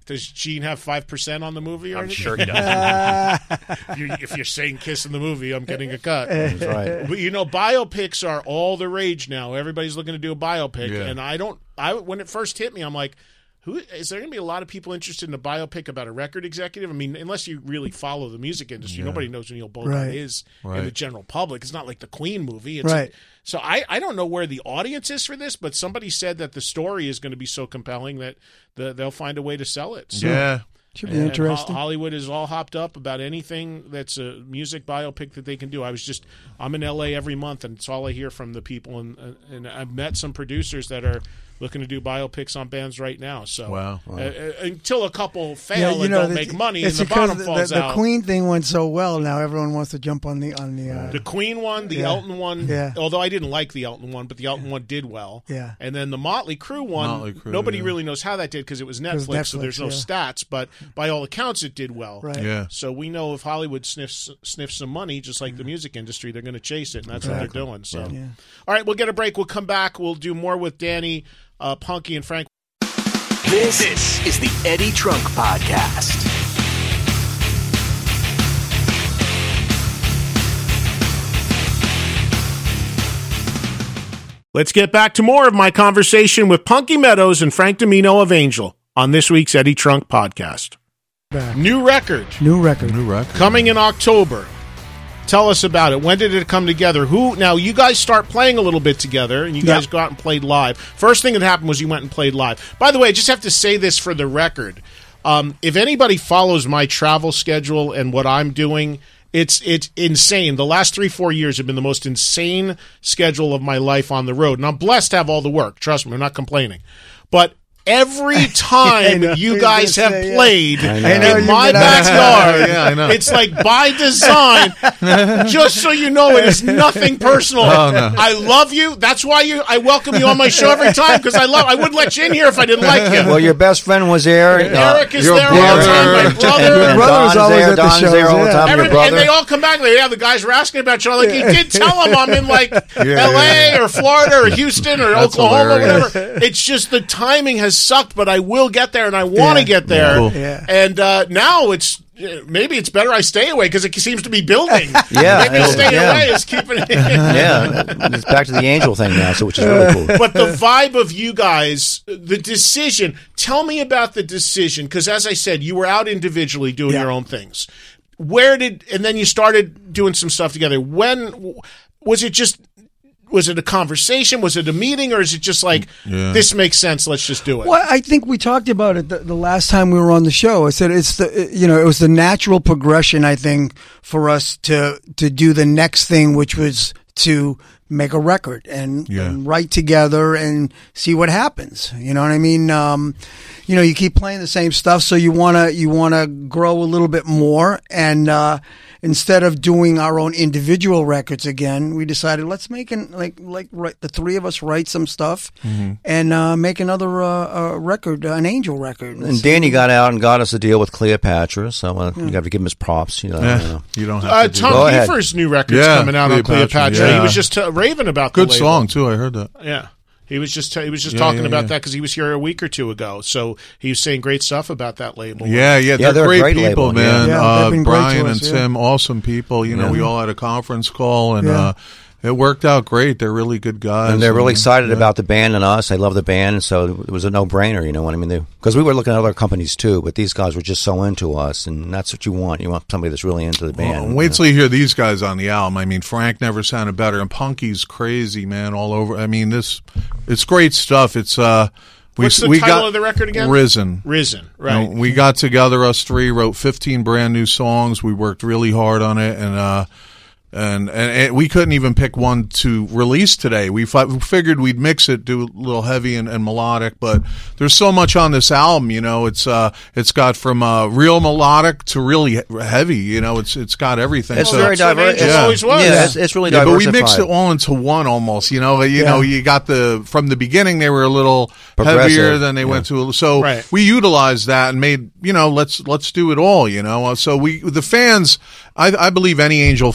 Does Gene have five percent on the movie? Or I'm anything? sure he does. if, you, if you're saying Kiss in the movie, I'm getting a cut. That's right. But you know, biopics are all the rage now. Everybody's looking to do a biopic, Yeah. and I don't. I when it first hit me, I'm like, who is there going to be a lot of people interested in a biopic about a record executive? I mean, unless you really follow the music industry, Yeah. nobody knows who Neil Bogart Right. is Right. in the general public. It's not like the Queen movie. It's, Right. So I, I don't know where the audience is for this, but somebody said that the story is going to be so compelling that the, they'll find a way to sell it. So, Yeah. Should be and interesting. Ho- Hollywood is all hopped up about anything that's a music biopic that they can do. I was just I'm in L A every month, and it's all I hear from the people. And and I've met some producers that are looking to do biopics on bands right now. So Wow. uh, uh, until a couple fail Yeah, and you know, don't the- make money, and it's the because bottom the, falls the, the out. Queen thing went so well. Now everyone wants to jump on the on the. Uh, The Queen one, the Yeah. Elton one, Yeah. although I didn't like the Elton one, but the Elton one did well. Yeah. And then the Motley Crue one, Motley Crue, nobody yeah. really knows how that did because it was Netflix, was so there's Netflix, no yeah. stats, but by all accounts it did well. Right. Yeah. So we know if Hollywood sniffs sniffs some money, just like the music industry, they're going to chase it, and that's what they're doing. So, Yeah. all right, we'll get a break. We'll come back. We'll do more with Danny, uh, Punky, and Frank. This, this is the Eddie Trunk Podcast. Let's get back to more of my conversation with Punky Meadows and Frank Domino of Angel on this week's Eddie Trunk Podcast. back. New record New record. New record. coming in October. Tell us about it. When did it come together? Who now? You guys start playing a little bit together, and you Yeah. guys go out and played live. First thing that happened was you went and played live. By the way, I just have to say this for the record. Um, if anybody follows my travel schedule and what I'm doing, it's it's insane. The last three four years have been the most insane schedule of my life on the road, and I'm blessed to have all the work. Trust me, I'm not complaining. But every time know, you I was guys gonna have say, yeah. played I know. I know, in you've my been out- backyard, Yeah, I know. it's like by design. Just so you know, it is nothing personal. Oh, no. I love you. That's why you. I welcome you on my show every time because I love. I wouldn't let you in here if I didn't like you. Well, your best friend was there. Eric is your there all the brother. time. My And- brother. And, and brother's Don's always there. at the Don's shows, there all the yeah. time. Every- Your brother. and they all come back. Like, yeah, the guys were asking about you. I'm like, you did tell them I'm in like L A or Florida or Houston or That's Oklahoma, hilarious. whatever. It's just the timing has sucked, but I will get there and I want to Yeah. get there. Cool. Yeah. And uh, now it's maybe it's better I stay away because it seems to be building. Yeah, maybe yeah, staying yeah. away is keeping it. Yeah, it's back to the angel thing now, so which is really cool. But the vibe of you guys, the decision, tell me about the decision, because as I said, you were out individually doing Yeah. your own things. Where did, and then you started doing some stuff together. When, was it just, was it a conversation? Was it a meeting? Or is it just like, Yeah. this makes sense, let's just do it? Well, I think we talked about it the, the last time we were on the show. I said it's the you know it was the natural progression, I think, for us to to do the next thing, which was to make a record and, Yeah. and write together and see what happens. You know what I mean? Um, you know, you keep playing the same stuff, so you wanna you wanna grow a little bit more. And uh, instead of doing our own individual records again, we decided let's make an like like write, the three of us write some stuff and uh, make another uh, uh, record, uh, an Angel record. And Danny got out and got us a deal with Cleopatra, so uh, you got to give him his props. You know, Yeah, you know. you don't have Uh, to do Tom Go ahead. Kiefer's new record's Yeah, coming out on Cleopatra, Cleopatra. He yeah. was just uh, raving about the Good label. song too. I heard that. Yeah. He was just he was just Yeah, talking yeah, about yeah. that because he was here a week or two ago. So he was saying great stuff about that label. Yeah, yeah, they're, they're a great, great people, label, man. yeah. Yeah, uh, they've been great to Brian us, and yeah. Tim, awesome people. You know, Yeah. we all had a conference call, and Yeah. uh, it worked out great. They're really good guys, And they're really excited yeah. about the band and us. They love the band, so it was a no-brainer. You know what I mean? Because we were looking at other companies too, but these guys were just so into us, and that's what you want. You want somebody that's really into the band. Well, wait till you hear these guys on the album. I mean, Frank never sounded better, and Punky's crazy, man, all over. I mean, this it's great stuff. It's uh, we What's the we title got of the record again? Risen. Risen, You right. know, we got together, us three, wrote fifteen brand new songs. We worked really hard on it, and uh, and, and and we couldn't even pick one to release today. We, fi- we figured we'd mix it, do a little heavy and, and melodic, but there's so much on this album. You know, it's uh, it's got from uh, real melodic to really he- heavy. You know, it's it's got everything. It's So- very that's what diverse. Angel always was. Yeah, it's, it's really yeah, but we diversified. mixed it all into one almost. You know, you Yeah. know, you got the from the beginning they were a little Progressive, heavier, then they yeah. went to a, so Right. we utilized that and made you know let's let's do it all. You know, so we the fans. I, I believe any Angel fan will find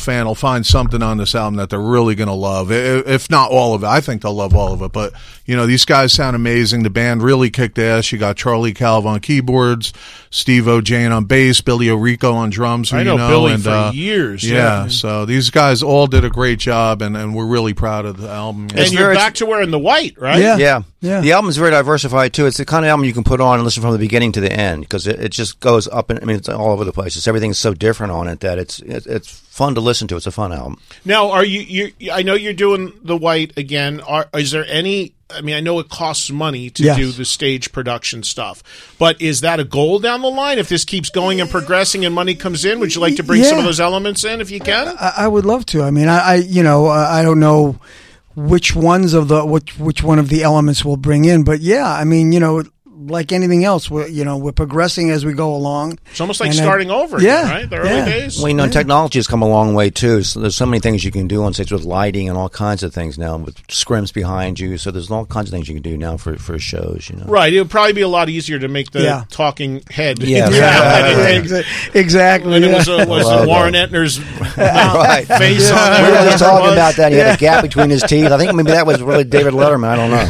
find something on this album that they're really going to love. I- If not all of it, I think they'll love all of it. But, you know, these guys sound amazing. The band really kicked ass. You got Charlie Calv on keyboards, Steve O'Jane on bass, Billy Orico on drums. Who I know, you know Billy and, for uh, years. Yeah, so these guys all did a great job, and, and we're really proud of the album. And It's you're very- back to wearing the white, right? Yeah. Yeah. Yeah. The album's very diversified, too. It's the kind of album you can put on and listen from the beginning to the end because it, it just goes up and, I mean, it's all over the place. It's, everything's so different on it that it's it, it's fun to listen to. It's a fun album. Now, are you, you? I know you're doing the white again. Are is there any? I mean, I know it costs money to Yes. do the stage production stuff, but is that a goal down the line? If this keeps going and progressing and money comes in, would you like to bring some Yeah. of those elements in if you can? I, I would love to. I mean, I, I you know, uh, I don't know which ones of the which which one of the elements we'll bring in, but yeah, I mean, you know, like anything else, we're you know we're progressing as we go along. It's almost like And I- starting over yeah, again, right? The early yeah. days. Well, you know, technology has come a long way, too. So there's so many things you can do on stage with lighting and all kinds of things now with scrims behind you. So there's all kinds of things you can do now for, for shows, you know. Right. It would probably be a lot easier to make the Yeah. talking head. Yeah. I Yeah. think. Exa- exactly. And it yeah. was, uh, was Love it Warren that. Etner's Right. face We on were there? just talking about that. He had a gap between his teeth. I think maybe that was really David Letterman. I don't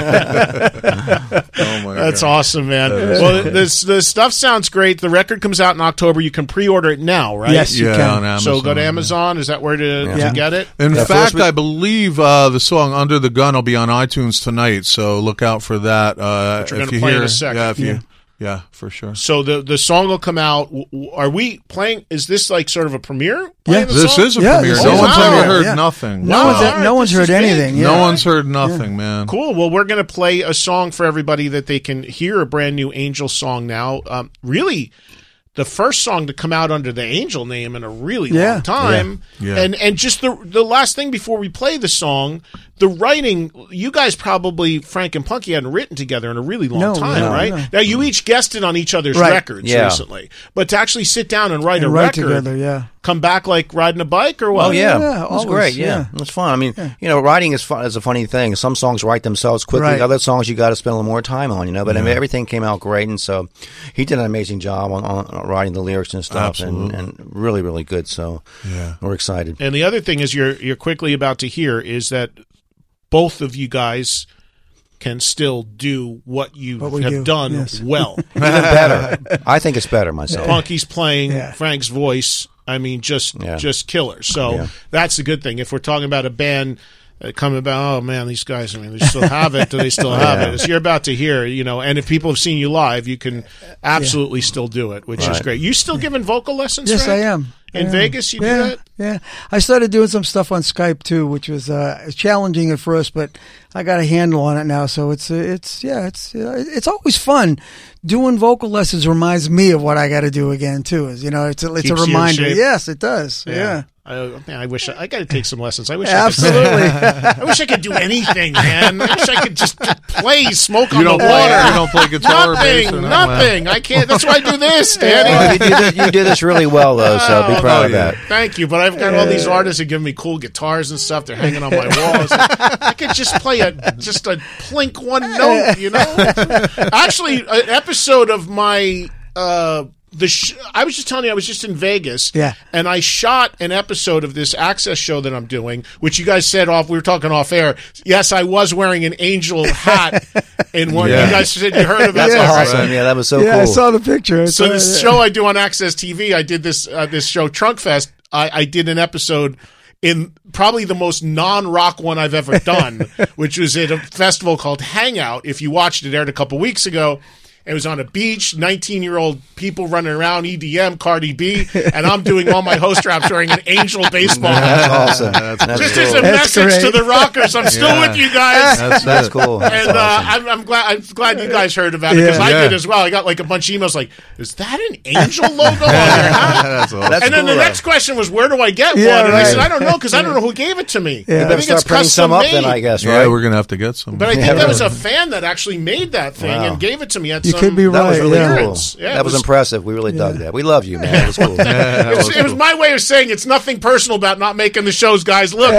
know. Oh my That's God. awesome, man. Well, this the stuff sounds great. The record comes out in October. You can pre-order it now, right? Yes, you Yeah, can. on Amazon. So go to Amazon. Is that where to, Yeah. to get it? In Yeah, fact, first we- I believe uh, the song "Under the Gun" will be on iTunes tonight, so look out for that. Uh, Which we're if gonna you play in hear, a second. yeah, if Yeah. you, yeah, for sure. So the the song will come out. W- w- Are we playing? Is this like sort of a premiere? Yeah. playing the This song? is a Yeah, premiere. this No is one's a ever premiere, heard yeah. nothing. No Wow. one's All right, no one's this is heard big. anything. Yeah. No one's heard nothing, man. Cool. Well, we're going to play a song for everybody that they can hear a brand new Angel song now. Um, really, the first song to come out under the Angel name in a really Yeah. long time. Yeah. Yeah. And and just the the last thing before we play the song, the writing, you guys probably, Frank and Punky, hadn't written together in a really long No, time, no, right? no. Now, you each guested on each other's Right. records Yeah. recently. But to actually sit down and write And a write record, together, yeah. come back like riding a bike or what? Oh yeah, yeah, it was always, great. Yeah, yeah. it was fun. I mean, you know, writing is fun. Is a funny thing. Some songs write themselves quickly. Right. Other songs you got to spend a little more time on. You know, but I mean, everything came out great, and so he did an amazing job on, on writing the lyrics and stuff, and, Absolutely. and really, really good. So Yeah. we're excited. And the other thing is you're you're quickly about to hear is that both of you guys can still do what you What we have do, done yes. well. Even better. I think it's better myself. Punky's playing, Yeah. Frank's voice, I mean, just Yeah. just killer. So Yeah. that's the good thing. If we're talking about a band uh, coming about, oh man, these guys, I mean, they still have it. Do they still have Yeah. it? As you're about to hear, you know, and if people have seen you live, you can absolutely still do it, which is Right. great. You still giving vocal lessons? Yes, Frank? I am. In Yeah. Vegas, you do yeah, that? Yeah, I started doing some stuff on Skype too, which was uh, challenging at first, but I got a handle on it now. So it's uh, it's yeah, it's uh, it's always fun. Doing vocal lessons reminds me of what I got to do again too. Is you know, it's a, it's Keeps a you in remander. shape. Yes, it does. Yeah. I, man, I wish I, I got to take some lessons. I wish Absolutely. I could, I wish I could do anything, man. I wish I could just play, smoke You on don't the play. water. You don't play guitar or bass Nothing, or nothing. nothing. I can't. That's why I do this, Well, Danny. you, do this, you do this really well, though. So be proud Oh, of yeah. that. Thank you, but I've got all these artists that give me cool guitars and stuff. They're hanging on my walls. I could just play a just a plink one note, you know. Actually, an episode of my uh, the sh- I was just telling you, I was just in Vegas, Yeah. and I shot an episode of this Access show that I'm doing, which you guys said off. We were talking off air. Yes, I was wearing an angel hat, and one Yeah. you guys said you heard about That's that. awesome. Yeah, that was so yeah, cool. I saw the picture. So It's, uh, this show I do on Access T V, I did this uh, this show Trunk Fest. I, I did an episode in probably the most non-rock one I've ever done, which was at a festival called Hangout. If you watched it, aired a couple weeks ago. It was on a beach, nineteen-year-old people running around, E D M, Cardi B, and I'm doing all my host raps wearing an Angel baseball That's hat. awesome. That's Just cool. as a That's message to great. the rockers, I'm still Yeah. with you guys. That's, that's cool. That's And uh, awesome. I'm, I'm glad. I'm glad you guys heard about it because Yeah. I Yeah. did as well. I got like a bunch of emails like, "Is that an angel logo on your hat?" That's awesome. That's and then cool, the though. next question was, "Where do I get Yeah, one?" And I right. said, "I don't know because I don't know who gave it to me. Yeah. I You better think it's start printing custom some up made." then, I guess, Yeah, right? we're gonna have to get some. But I think Yeah, there was a really. fan that actually made that thing Wow. and gave it to me. At You some, could be That was right, really yeah. cool. Clearance. Yeah, that it was, was- impressive. We really dug that. We love you, man. That was cool. It was, it was my way of saying it's nothing personal about not making the shows, guys. Look,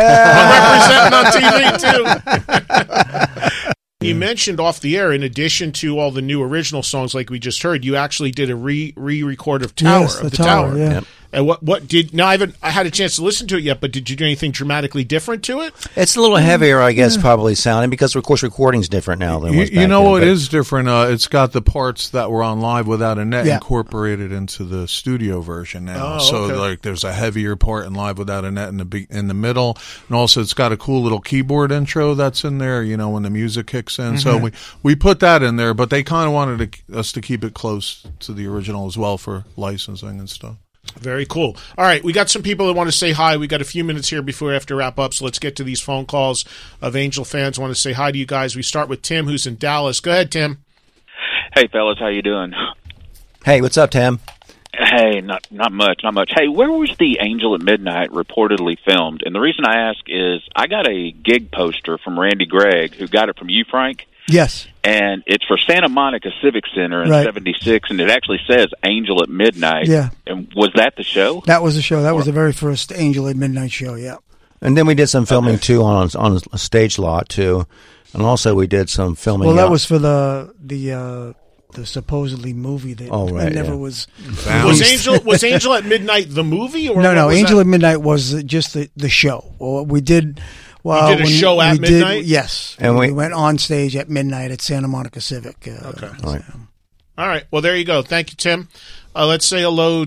I'm representing on T V too. You mentioned off the air, in addition to all the new original songs like we just heard, you actually did a re re record of Tower Yes, of the the Tower, Tower. yeah. Yep. And what what did now? I haven't I had a chance to listen to it yet, but did you do anything dramatically different to it? It's a little heavier, I guess, probably sounding because, of course, recording's different now than it You, was back you know then, what but- is different? Uh, it's got the parts that were on Live Without a Net Yeah. incorporated into the studio version now. Oh, so okay. like, there's a heavier part in Live Without a Net in the be- in the middle, and also it's got a cool little keyboard intro that's in there. You know, when the music kicks in. So we we put that in there, but they kind of wanted to, us to keep it close to the original as well for licensing and stuff. Very cool. All right, we got some people that want to say hi. We got a few minutes here before we have to wrap up, so let's get to these phone calls of Angel fans. Want to say hi to you guys. We start with Tim, who's in Dallas. Go ahead, Tim. Hey, fellas, how you doing? Hey, what's up, Tim? Hey, not not much, not much. Hey, where was the Angel at Midnight reportedly filmed? And the reason I ask is I got a gig poster from Randy Gregg, who got it from you, Frank, Yes. and it's for Santa Monica Civic Center in Right. seventy-six, and it actually says Angel at Midnight. Yeah. And was that the show? That was the show. That was the very first Angel at Midnight show, yeah. And then we did some filming, too, on on a stage lot, too. And also we did some filming. Well, that out- was for the the uh, the supposedly movie that Oh, right, never yeah. was. Was Angel was Angel at Midnight the movie? Or No, what no. was Angel that? at Midnight was just the, the show. Well, we did. Well, You did a when show at we did- midnight? yes, And and we- we, went on stage at midnight at Santa Monica Civic. Uh, Okay. Right. All right. Well, there you go. Thank you, Tim. Uh, let's say hello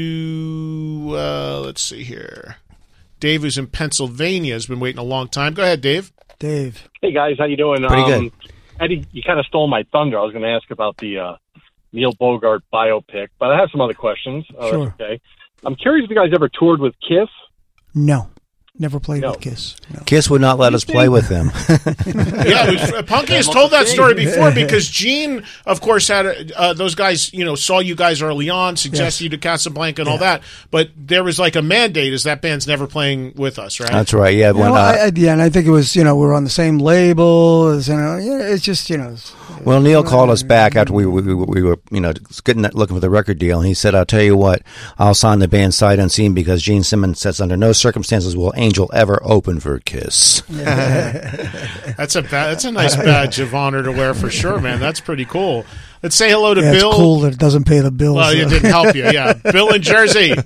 to, uh, let's see here. Dave, who's in Pennsylvania, has been waiting a long time. Go ahead, Dave. Dave. Hey guys, how you doing? Pretty um, good. Eddie, you kind of stole my thunder. I was going to ask about the uh, Neil Bogart biopic, but I have some other questions. Oh, Sure. that's okay. I'm curious if you guys ever toured with Kiss. No, never played No. with Kiss. No. Kiss would not let us play with them. Yeah, we, uh, Punky has told that story before because Gene, of course, had uh, those guys, you know, saw you guys early on, suggested Yes. you to Casablanca and all that, but there was like a mandate is that band's never playing with us, right? That's right. Yeah. You When, know, uh, I, I, yeah, and I think it was, you know, we were on the same label. As, you know, yeah, it's just, you know. it's- Well, Neil called us back after we, we, we were, you know, getting that, looking for the record deal, and he said, "I'll tell you what, I'll sign the band sight unseen because Gene Simmons says under no circumstances will Angel ever open for Kiss." That's a ba- that's a nice badge of honor to wear for sure, man. That's pretty cool. Let's say hello to yeah, Bill. it's cool that it doesn't pay the bills. Well, it uh, didn't help you, yeah. Bill in Jersey.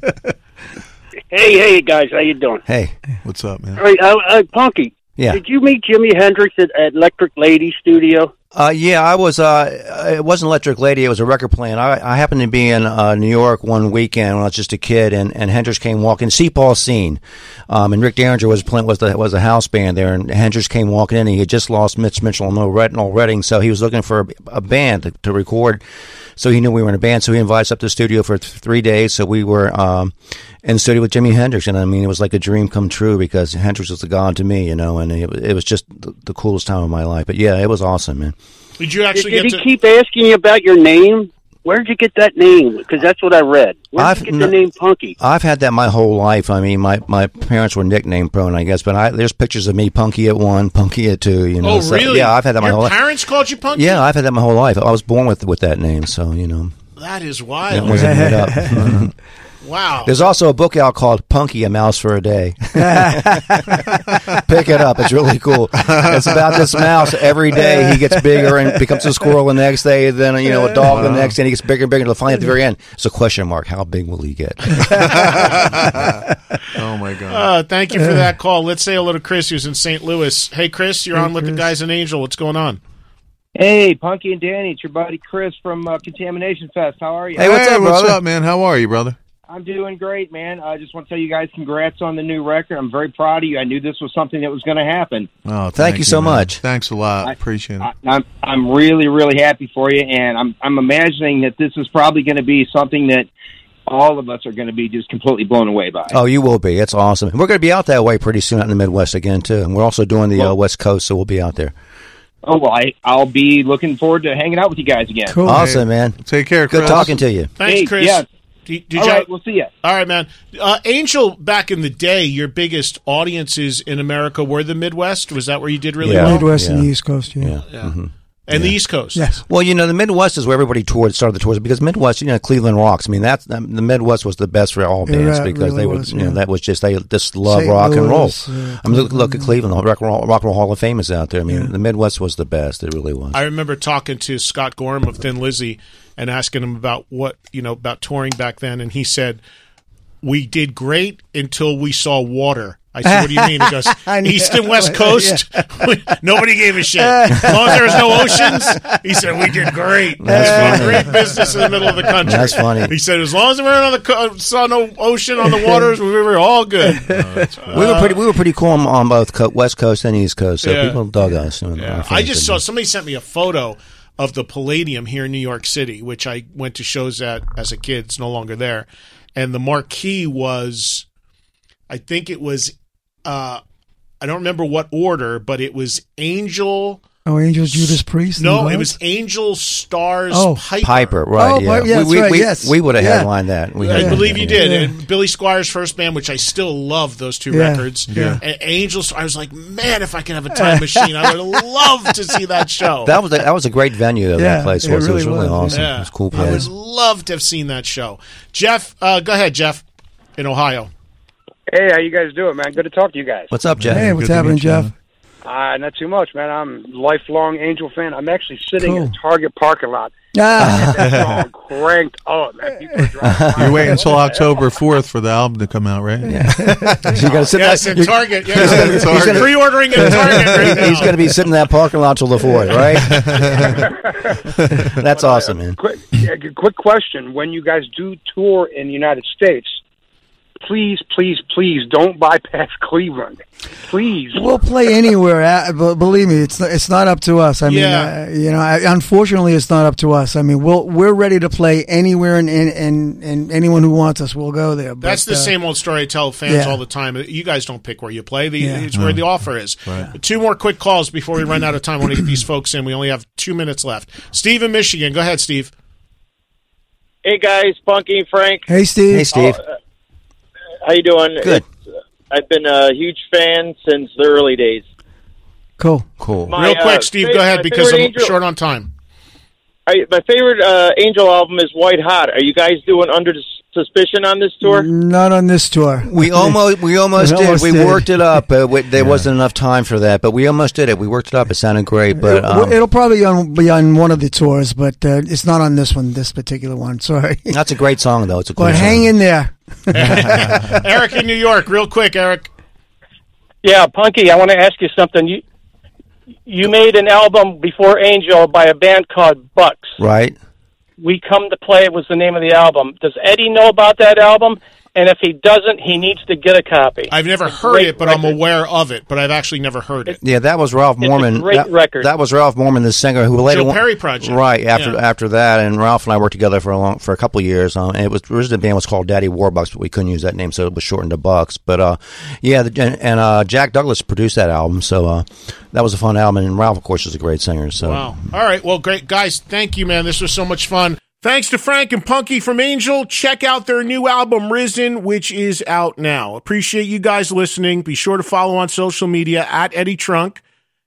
Hey, hey, guys, how you doing? Hey, What's up, man? All right, uh, uh, Punky. Yeah. Did you meet Jimi Hendrix at, at Electric Lady Studio? Uh, yeah, I was. Uh, it wasn't Electric Lady. It was a record playing. I, I happened to be in uh, New York one weekend when I was just a kid, and, and Hendrix came walking. See Paul Scene, um, and Rick Derringer was playing was the was the house band there, and Hendrix came walking in. And he had just lost Mitch Mitchell and Noel Red- Noel Redding, so he was looking for a, a band to, to record. So he knew we were in a band, so he invited us up to the studio for th- three days. So we were um, in the studio with Jimi Hendrix, and I mean, it was like a dream come true because Hendrix was the god to me, you know, and it, it was just the, the coolest time of my life. But yeah, it was awesome, man. Did you Did, actually did he get to? keep asking you about your name? Where did you get that name? Because that's what I read. Where did I've you get n- the name Punky? I've had that my whole life. I mean, my, my parents were nickname prone, I guess, but I, there's pictures of me, Punky at one, Punky at two, you know. Oh, so- really? yeah, I've had that my Your whole life. parents called you Punky? Yeah, I've had that my whole life. I was born with with that name, so, you know. That is It wild. wasn't made up. Wow. There's also a book out called Punky, A Mouse for a Day. Pick it up. It's really cool. It's about this mouse. Every day he gets bigger and becomes a squirrel the next day, then, you know, a dog the next day, and he gets bigger and bigger until finally at the very end, it's a question mark. How big will he get? Oh my God! Uh, thank you for that call. Let's say hello to Chris, who's in Saint Louis. Hey, Chris, you're Hey, on with the Chris. guys in Angel. What's going on? Hey, Punky and Danny, it's your buddy Chris from uh, Contamination Fest. How are you? Hey, what's up, what's brother? up, man? How are you, brother? I'm doing great, man. I just want to tell you guys congrats on the new record. I'm very proud of you. I knew this was something that was going to happen. Oh, Thank you so man. much. Thanks a lot. I- Appreciate it. I, I'm I'm really really happy for you, and I'm I'm imagining that this is probably going to be something that all of us are going to be just completely blown away by. Oh, you will be. It's awesome. And we're going to be out that way pretty soon out in the Midwest again, too. And we're also doing the uh, West Coast, so we'll be out there. Oh well, I I'll be looking forward to hanging out with you guys again. Cool. Awesome, man. Take care, Chris. Good talking to you. Thanks, Hey, Chris. yeah. Did, did All you right, we'll see you. All right, man. Uh, Angel, back in the day, your biggest audiences in America were the Midwest. Was that where you did really Yeah. well? Midwest and Yeah. the East Coast, yeah. Yeah. Yeah. Mm-hmm. And the East Coast. Yes. Well, you know, the Midwest is where everybody toured, started the tours because Midwest, you know, Cleveland rocks. I mean, that's the Midwest was the best for all Yeah, bands it because they really were, was, you know, yeah. that was just they just love Saint rock and roll. Louis, uh, I mean, look, look at Cleveland, the rock and roll, rock and roll Hall of Fame is out there. I mean, Yeah. the Midwest was the best. It really was. I remember talking to Scott Gorham of Thin Lizzy and asking him about what, you know, about touring back then. And he said, we did great until we saw water. I said, what do you mean? He goes, East and West Coast, yeah. Nobody gave a shit. As long as there was no oceans, he said, we did great. That's great business in the middle of the country. That's funny. He said, as long as we we're on the co- saw no ocean on the waters, we were all good. Oh, we were pretty we were pretty cool on, on both co- West Coast and East Coast, so Yeah. people dug us. Yeah. I just saw, somebody sent me a photo of the Palladium here in New York City, which I went to shows at as a kid. It's no longer there. And the marquee was, I think it was, uh, I don't remember what order, but it was Angel. Oh, Angel, Judas Priest. No, and it what? was Angel Stars Oh. Piper. Piper, right? Oh, yeah, Piper, yeah, we, that's we, right, we, yes. we would have Yeah. headlined that. We I had- believe you yeah. did. Yeah. And Billy Squires' first band, which I still love those two Yeah. records. Yeah. And Angel, I was like, man, if I could have a time machine, I would love to see that show. That was a, that was a great venue. That, Yeah, that place it was. It was really really was, awesome. Yeah. It was a cool I would place. love to have seen that show. Jeff, uh, go ahead, Jeff, in Ohio. Hey, how you guys doing, man? Good to talk to you guys. What's up, Jeff? Hey, what's Good to happening, meet you, Jeff? man. Uh, not too much, man. I'm a lifelong Angel fan. I'm actually sitting Cool. in a Target parking lot. Ah. That song cranked up, man. People are driving by. You're waiting until October fourth for the album to come out, right? Yeah. so you got to sit Yes, there. in Target. He's gonna- Yes. he's gonna- Pre-ordering in Target right now. He's going to be sitting in that parking lot till the fourth, right? That's awesome, man. Quick, yeah, g- quick question: when you guys do tour in the United States, please, please, please don't bypass Cleveland. Please. We'll play anywhere, uh, but believe me, it's not, it's not up to us. I mean, Yeah. uh, you know, I, unfortunately, it's not up to us. I mean, we'll we're ready to play anywhere, and and, and, and anyone who wants us, we'll go there. But, That's the uh, same old story I tell fans yeah. all the time. You guys don't pick where you play. The, Yeah. It's where the offer is. Right. Two more quick calls before we run out of time. I want to get these folks in. We only have two minutes left. Steve in Michigan. Go ahead, Steve. Hey guys, Punky, Frank. Hey, Steve. Hey, Steve. Oh, uh, how you doing? Good. It's, uh, I've been a huge fan since the early days. Cool. Cool. My, Real quick, uh, Steve, fa- go ahead my because I'm favorite Angel- short on time. I, my favorite uh, Angel album is White Hot. Are you guys doing Under Suspicion on this tour? Not on this tour. We almost we almost We did. almost we did. worked it up, but we, there wasn't enough time for that. But we almost did it. We worked it up. It sounded great, but um, It'll probably on, be on one of the tours, but uh, it's not on this one, this particular one. Sorry. that's a great song, though. It's a cool But song. hang in there. Eric in New York. Real quick, Eric. Yeah, Punky, I want to ask you something. You you made an album before Angel by a band called Bucks. Right. We Come to Play was the name of the album. Does Eddie know about that album? And if he doesn't, he needs to get a copy. I've never It's a heard great it, but I'm record. aware of it. But I've actually never heard it. Yeah, that was Ralph It's a Mormon. great that, record. that was Ralph Mormon, the singer who later Joe went- Perry Project. Right after Yeah. after that, and Ralph and I worked together for a long for a couple of years. Um, and it was originally the band was called Daddy Warbucks, but we couldn't use that name, so it was shortened to Bucks. But uh, yeah, the, and, and uh, Jack Douglas produced that album, so uh, that was a fun album. And Ralph, of course, is a great singer. So Wow. All right. Well, great. Guys, thank you, man. This was so much fun. Thanks to Frank and Punky from Angel. Check out their new album, Risen, which is out now. Appreciate you guys listening. Be sure to follow on social media at Eddie Trunk.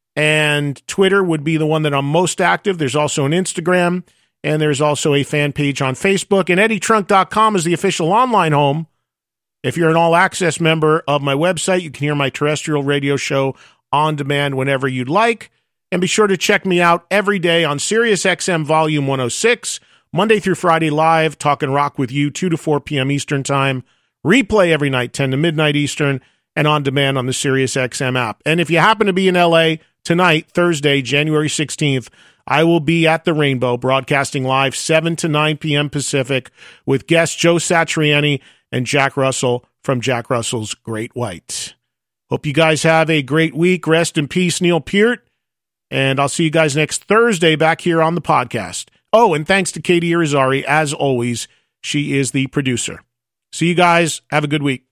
And Twitter would be the one that I'm most active. There's also an Instagram. And there's also a fan page on Facebook. And Eddie Trunk dot com is the official online home. If you're an all-access member of my website, you can hear my terrestrial radio show on demand whenever you'd like. And be sure to check me out every day on Sirius X M Volume one oh six, Monday through Friday live, talking rock with you, two to four p.m. Eastern Time. Replay every night, ten to midnight Eastern, and on demand on the Sirius X M app. And if you happen to be in L A tonight, Thursday, January sixteenth, I will be at the Rainbow, broadcasting live seven to nine p.m. Pacific with guests Joe Satriani and Jack Russell from Jack Russell's Great White. Hope you guys have a great week. Rest in peace, Neil Peart. And I'll see you guys next Thursday back here on the podcast. Oh, and thanks to Katie Irizarry, as always. She is the producer. See you guys. Have a good week.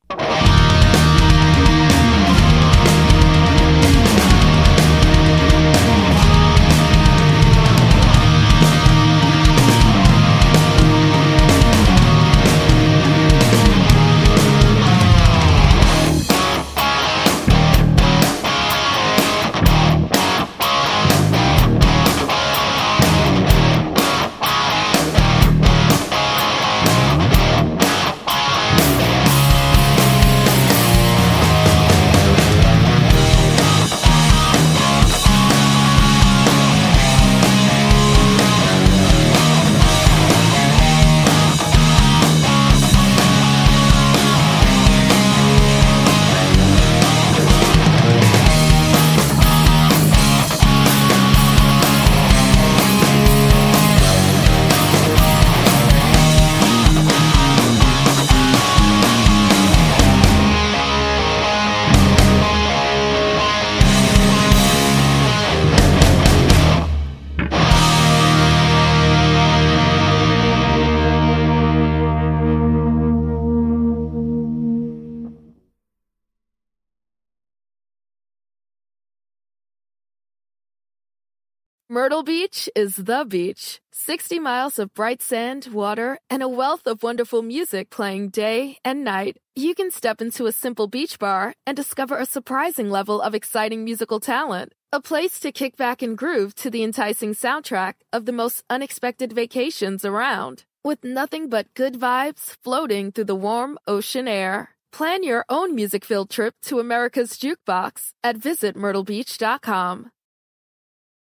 Myrtle Beach is the beach. sixty miles of bright sand, water, and a wealth of wonderful music playing day and night. You can step into a simple beach bar and discover a surprising level of exciting musical talent. A place to kick back and groove to the enticing soundtrack of the most unexpected vacations around. With nothing but good vibes floating through the warm ocean air. Plan your own music-filled trip to America's Jukebox at visit myrtle beach dot com.